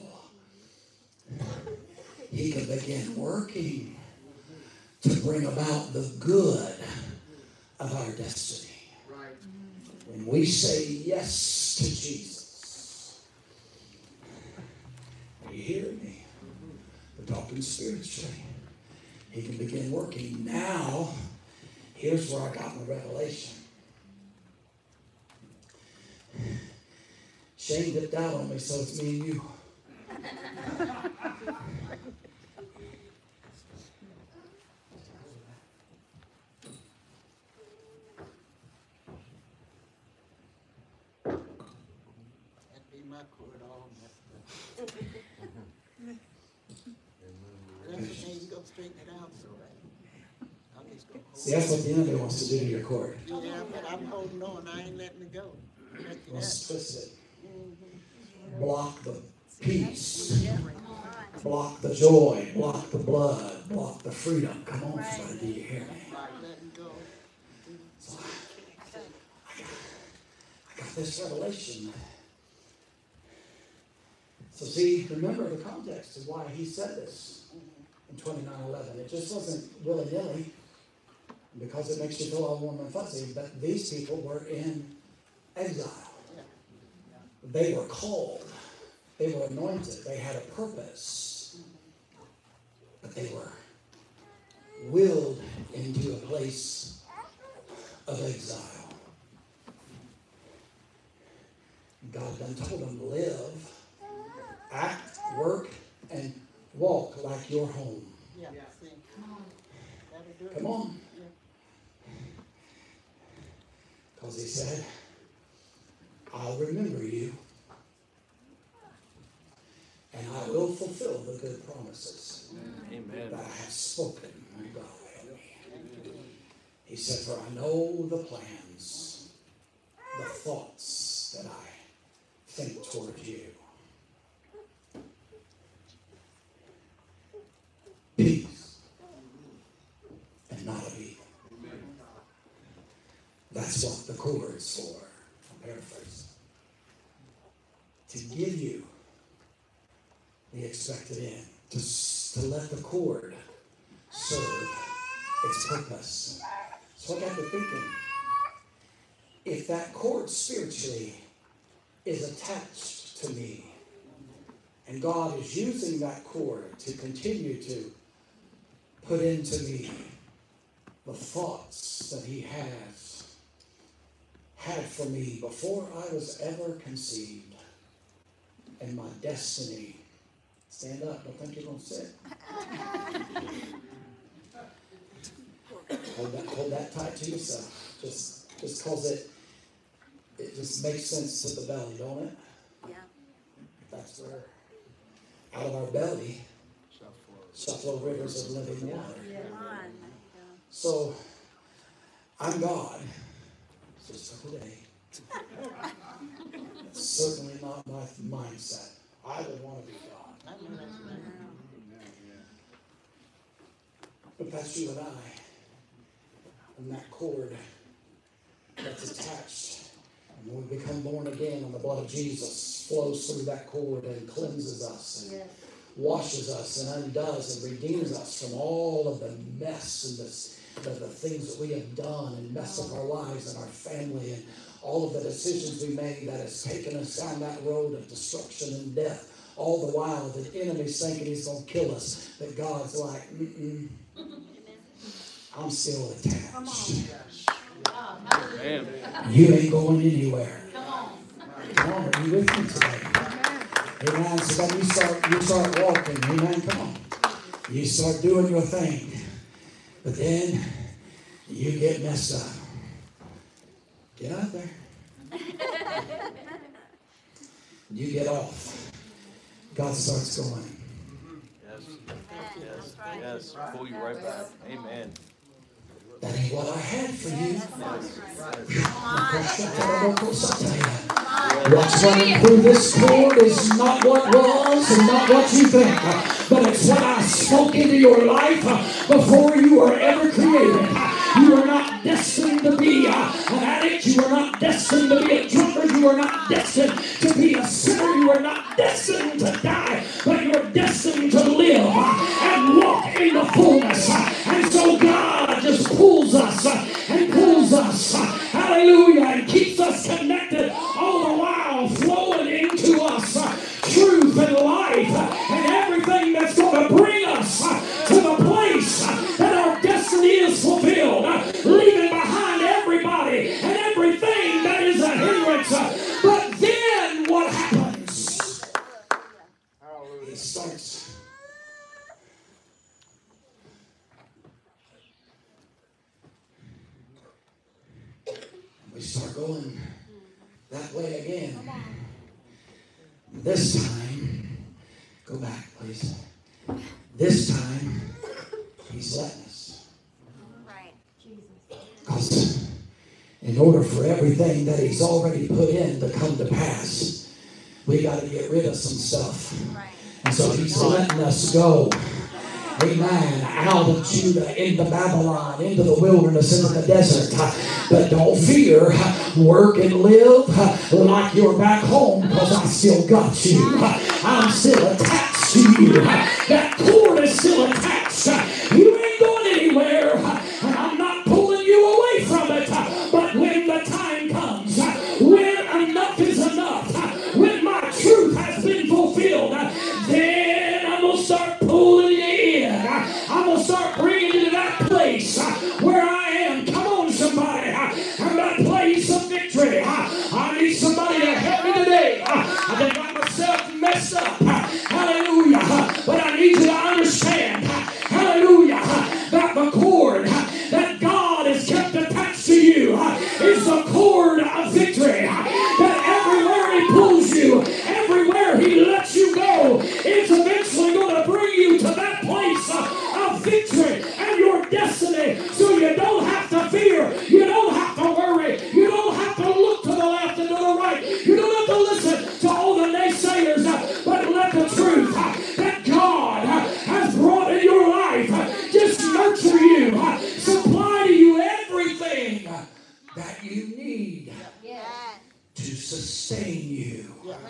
He can begin working to bring about the good of our destiny. When we say yes to Jesus. Are you hearing me? We're talking spiritually. He can begin working. Now, here's where I got my revelation. Shane dipped out on me, so it's me and you. That'd be my cord all messed up. That's okay, you go straighten it out, so I'll just go hold See, that's what the enemy wants to do to your cord. it. Yeah, but I'm holding on, I ain't letting it go. Let He it wants to out. twist it. Block the peace. Block the joy. Block the blood. Block the freedom. Come on, somebody, do you hear me? Like letting go. So I got this revelation. So see, remember the context of why he said this in 29:11. It just wasn't willy-nilly because it makes you feel all warm and fuzzy, but these people were in exile. They were called. They were anointed. They had a purpose. But they were willed into a place of exile. God then told them to live, act, work, and walk like your home. Yeah, see. That'll do it. Come on. Because he said, I'll remember you, and I will fulfill the good promises Amen. that I have spoken. God help me. He said, for I know the plans, the thoughts that I think toward you. Peace and not of evil. That's what the cord is for. I'm paraphrasing. To give you the expected end. To let the cord serve its purpose. So I got to thinking, if that cord spiritually is attached to me, and God is using that cord to continue to put into me the thoughts that he has had for me before I was ever conceived, and my destiny. Stand up. Don't think you're going to sit. Hold that tight to yourself. Just because it just makes sense to the belly, don't it? Yeah. That's where out of our belly shall flow rivers of living water. Come on. So I'm God. Just for today. That's certainly not my mindset. I would want to be God. I know that's right. But that's you and I. And that cord that's attached. And when we become born again and the blood of Jesus flows through that cord and cleanses us and washes us and undoes and redeems us from all of the mess and the things that we have done and mess up our lives and our family and all of the decisions we made that has taken us down that road of destruction and death. All the while the enemy's thinking he's going to kill us. But God's like, I'm still attached. Amen. You ain't going anywhere. Come on, are you with me today? Amen. So then you start walking. Amen. Come on. You start doing your thing. But then you get messed up. Get out there. You get off. God starts going. Yes. Pull you right back. Amen. That ain't what I had for you. What's running through this cord is not what was and not what you think, but it's what I spoke into your life before you were ever created. You are not destined to be an addict. You are not destined to be a drunkard. You are not destined to be a sinner. You are not destined to die, but you are destined to live and walk in the fullness. And so God just pulls us and pulls keeps us connected, all the while flowing into us truth and life and everything that's going to bring us to the place that our destiny is fulfilled, leaving behind everybody and everything that is a hindrance. But then what happens? He starts. We start going that way again. This time, go back, please. This time, he's letting us. Right. Because in order for everything that he's already put in to come to pass, we got to get rid of some stuff. Right. And so he's letting us go. Amen. Out of Judah, into Babylon, into the wilderness, into the desert. But don't fear. Work and live like you're back home, because I still got you. I'm still attached to you. That cord is still attached. You ain't going anywhere. And I'm not pulling you away from it. But when the time comes, when enough is enough, when my truth has been fulfilled, then I'm going to start pulling you in. I'm going to start bringing you to that place where I am. Come on, somebody. I'm that place of victory. I need somebody to help me today. I think I myself messed up. Hallelujah. But I need you to understand, hallelujah, that the cord that God has kept attached to you is the cord of victory. That everywhere he pulls you, everywhere he lets you go, it's eventually going to bring you to that place of victory and your destiny. So you don't have to fear. You don't have to worry. You don't have to look to the left and to the right. You don't have to listen to all the naysayers. But let the truth that God has brought in your life just nurture you, supply to you everything that you need to sustain you.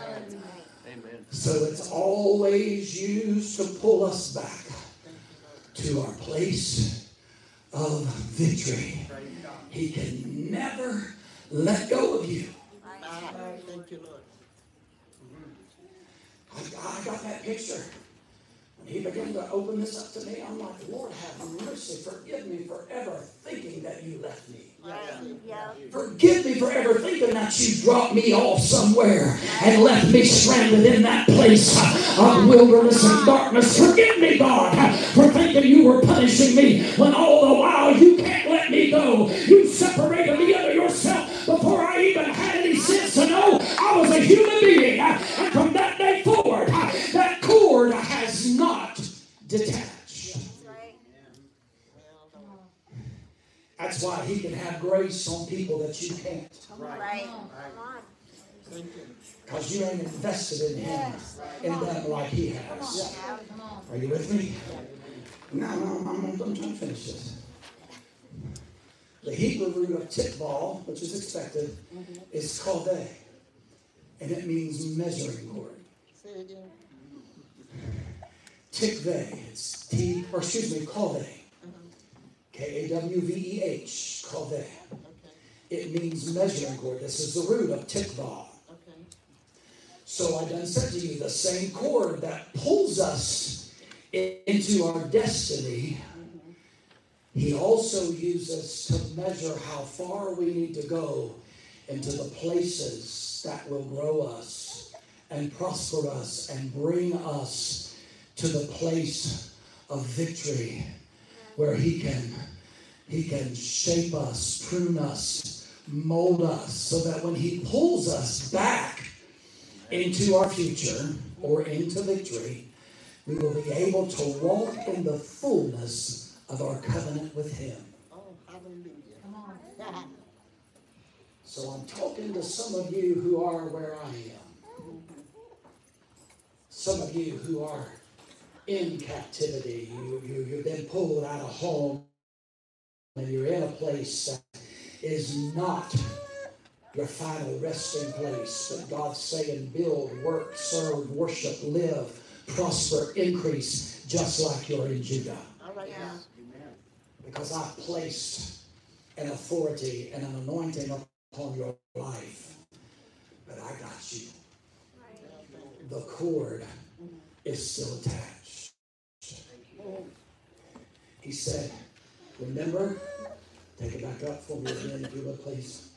Amen. So it's always used to pull us back to our place of victory. He can never let go of you. Thank you, Lord. I got that picture. When he began to open this up to me, I'm like, Lord, have mercy. Forgive me for ever thinking that you left me. Yeah. Forgive me for ever thinking that you dropped me off somewhere and left me stranded in that place of wilderness and darkness. Forgive me, God, for thinking you were punishing me when all the while you can't let me go. You separated me out of yourself before I even had any sense to know I was a human being. And from that day forward, that cord has not detached. That's why he can have grace on people that you can't. Right. Because you ain't invested in him, in them like he has. Are you with me? No, I'm trying to finish this. The Hebrew root of tikval, which is expected, is koveh. And it means measuring cord. Tikveh, it's koveh. K-A-W-V-E-H, koveh. It means measuring cord. This is the root of tikval. So I done said to you, the same cord that pulls us into our destiny, he also uses to measure how far we need to go into the places that will grow us and prosper us and bring us to the place of victory, where he can shape us, prune us, mold us, so that when he pulls us back into our future or into victory, we will be able to walk in the fullness of our covenant with him. Oh, hallelujah. Come on. So I'm talking to some of you who are where I am. Some of you who are in captivity. You've been pulled out of home, and you're in a place that is not your final resting place. But God's saying, build, work, serve, worship, live, prosper, increase, just like you're in Judah. All right, now. Because I've placed an authority and an anointing upon your life, but I got you. The cord is still attached. He said, remember, take it back up for me again, if you would, please.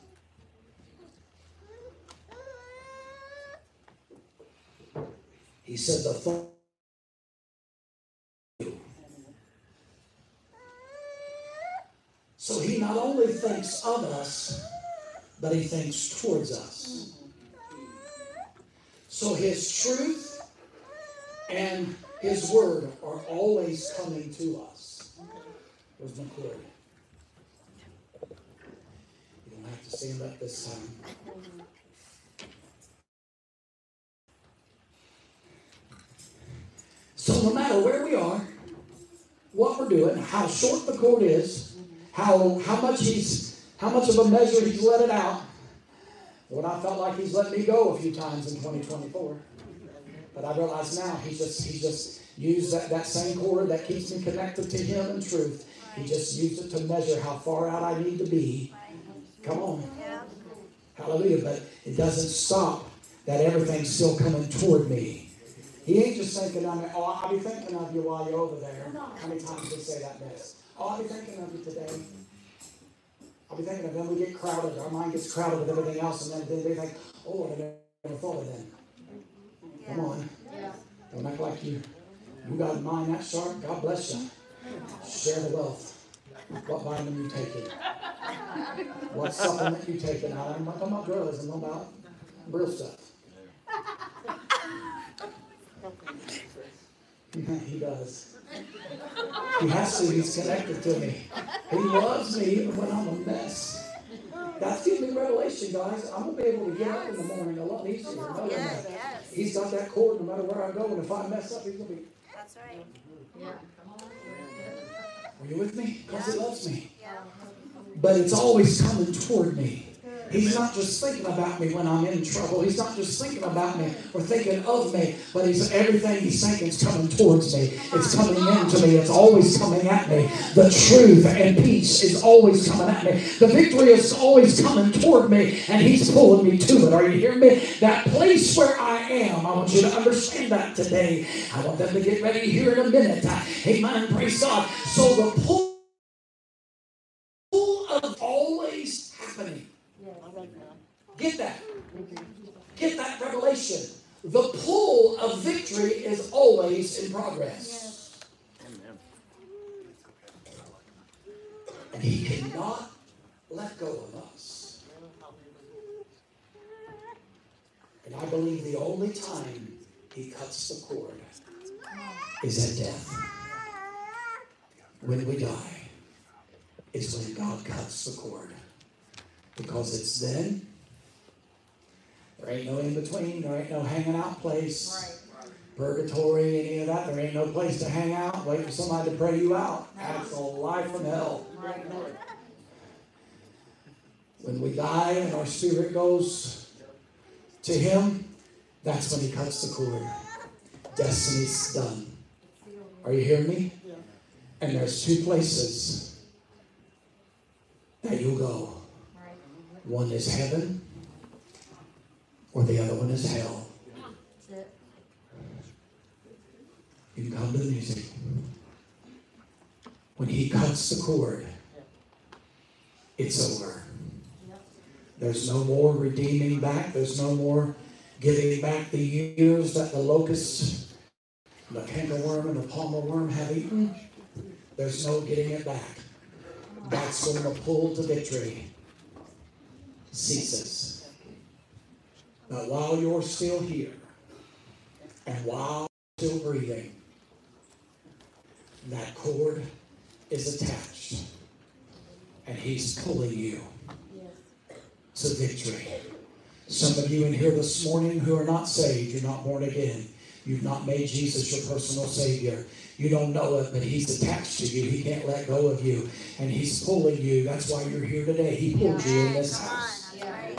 He said, the thorn. So he not only thinks of us, but he thinks towards us. So his truth and his word are always coming to us. Where's my cord? You don't have to stand up this time. So no matter where we are, what we're doing, how short the cord is, how much of a measure he's let it out. When I felt like he's let me go a few times in 2024. But I realize now he just used that same cord that keeps me connected to him in truth. He just used it to measure how far out I need to be. Come on. Hallelujah. But it doesn't stop that everything's still coming toward me. He ain't just thinking, I'll be thinking of you while you're over there. How many times do we say that mess? Oh, I'll be thinking of you today. I'll be thinking of them. We get crowded. Our mind gets crowded with everything else. And then they think, oh, I never thought of them. Come on. Don't act like you got a mind that sharp. God bless you. Share the wealth. What vitamin you taking? What supplement you taking? I'm not talking about drugs. I'm talking about real stuff. He does. He has to. He's connected to me. He loves me even when I'm a mess. That's giving me revelation, guys. I'm going to be able to get up in the morning a lot easier. Yes. He's got that cord no matter where I go. And if I mess up, he's going to be... That's right. Are you with me? Because he loves me. Yeah. But it's always coming toward me. He's not just thinking about me when I'm in trouble. He's not just thinking about me or thinking of me, but everything he's thinking is coming towards me. It's coming into me. It's always coming at me. The truth and peace is always coming at me. The victory is always coming toward me, and he's pulling me to it. Are you hearing me? That place where I am, I want you to understand that today. I want them to get ready here in a minute. Amen. Praise God. So the pull of always happening. Get that. Get that revelation. The pull of victory is always in progress. And he cannot let go of us. And I believe the only time he cuts the cord is at death. When we die is when God cuts the cord. Because it's then. There ain't no in between. There ain't no hanging out place. Right. Purgatory, any of that. There ain't no place to hang out. Wait for somebody to pray you out. That's a life from hell. Right. When we die and our spirit goes to him, that's when he cuts the cord. Destiny's done. Are you hearing me? And there's two places that you'll go. One is heaven, or the other one is hell. You can come to the music. When he cuts the cord, it's over. There's no more redeeming back. There's no more giving back the years that the locust, the cankerworm, and the palmer worm have eaten. There's no getting it back. That's when the pull to victory ceases. But while you're still here and while you're still breathing, that cord is attached and he's pulling you to victory. Some of you in here this morning who are not saved, you're not born again, you've not made Jesus your personal Savior. You don't know it, but he's attached to you. He can't let go of you. And he's pulling you. That's why you're here today. He pulled you in this house.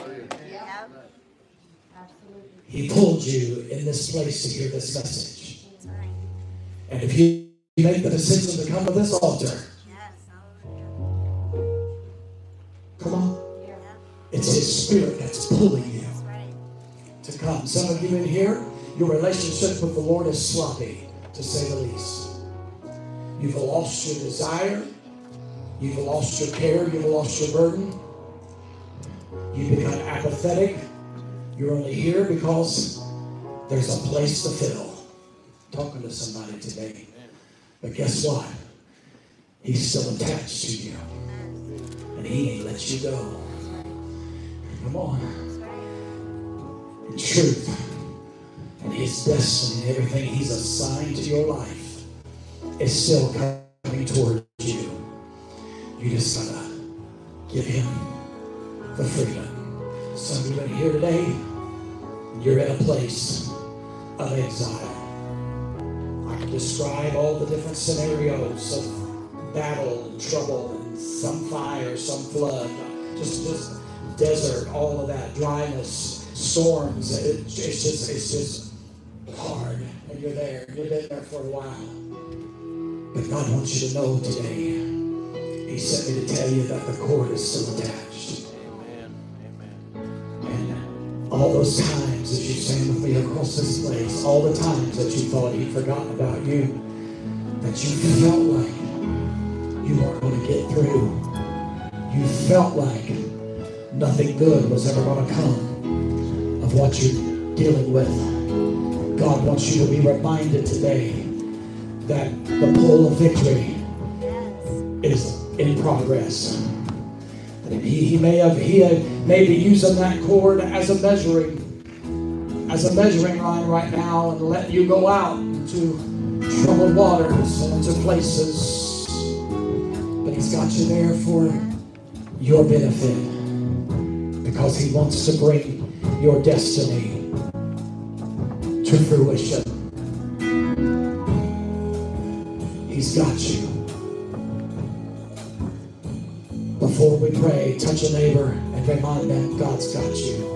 He pulled you in this place to hear this message. And if you make the decision to come to this altar, come on. It's His Spirit that's pulling you That's right. to come. Some of you in here, your relationship with the Lord is sloppy, to say the least. You've lost your desire. You've lost your care. You've lost your burden. You've become apathetic. You're only here because there's a place to fill. Talking to somebody today. But guess what? He's still attached to you. And He ain't let you go. Come on. In truth and His destiny and everything He's assigned to your life is still coming towards you. You just gotta give Him the freedom. Some of you in here today, you're in a place of exile. I can describe all the different scenarios of battle and trouble and some fire, some flood, just desert, all of that, dryness, storms. It's just hard, and you're there. You've been there for a while. But God wants you to know today, He sent me to tell you that the cord is still attached. Amen. And all those times that you stand with me across this place, all the times that you thought He'd forgotten about you, that you felt like you weren't going to get through. You felt like nothing good was ever going to come of what you're dealing with. God wants you to be reminded today that the pull of victory is in progress. And he may be using that cord as a measuring line right now and let you go out into troubled waters and into places. But He's got you there for your benefit, because He wants to bring your destiny to fruition. He's got you. Before we pray, touch a neighbor and remind them God's got you.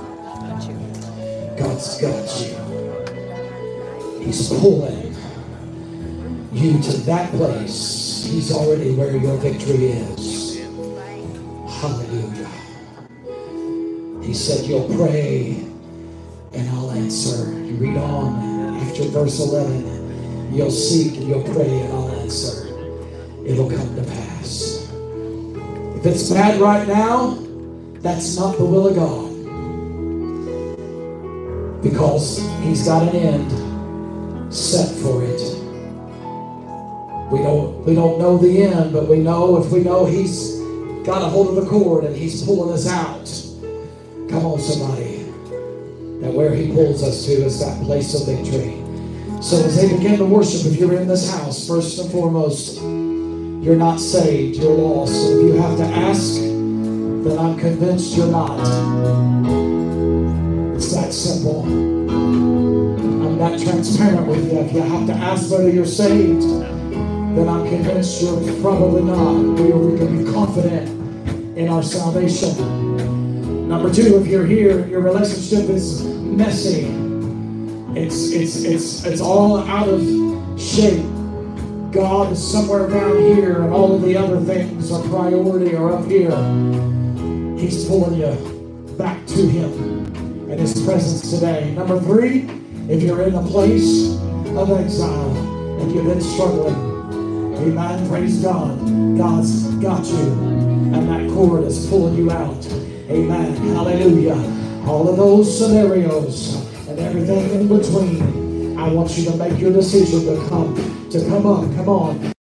God's got you. He's pulling you to that place. He's already where your victory is. Hallelujah. He said, you'll pray and I'll answer. You read on after verse 11. You'll seek and you'll pray and I'll answer. It'll come to pass. If it's bad right now, that's not the will of God. Because He's got an end set for it. We don't know the end, but we know if we know He's got a hold of the cord and He's pulling us out. Come on, somebody. That where He pulls us to is that place of victory. So as they begin to worship, if you're in this house, first and foremost, you're not saved, you're lost. And if you have to ask, then I'm convinced you're not. It's that simple. I'm that transparent with you. If you have to ask whether you're saved, then I'm convinced you're probably not. We can be confident in our salvation. Number two, if you're here, your relationship is messy. It's all out of shape. God is somewhere down here, and all of the other things are priority or up here. He's pulling you back to Him and His presence today. Number three, if you're in a place of exile and you've been struggling, amen, praise God. God's got you, and that cord is pulling you out. Amen, hallelujah. All of those scenarios and everything in between, I want you to make your decision to come up. Come on.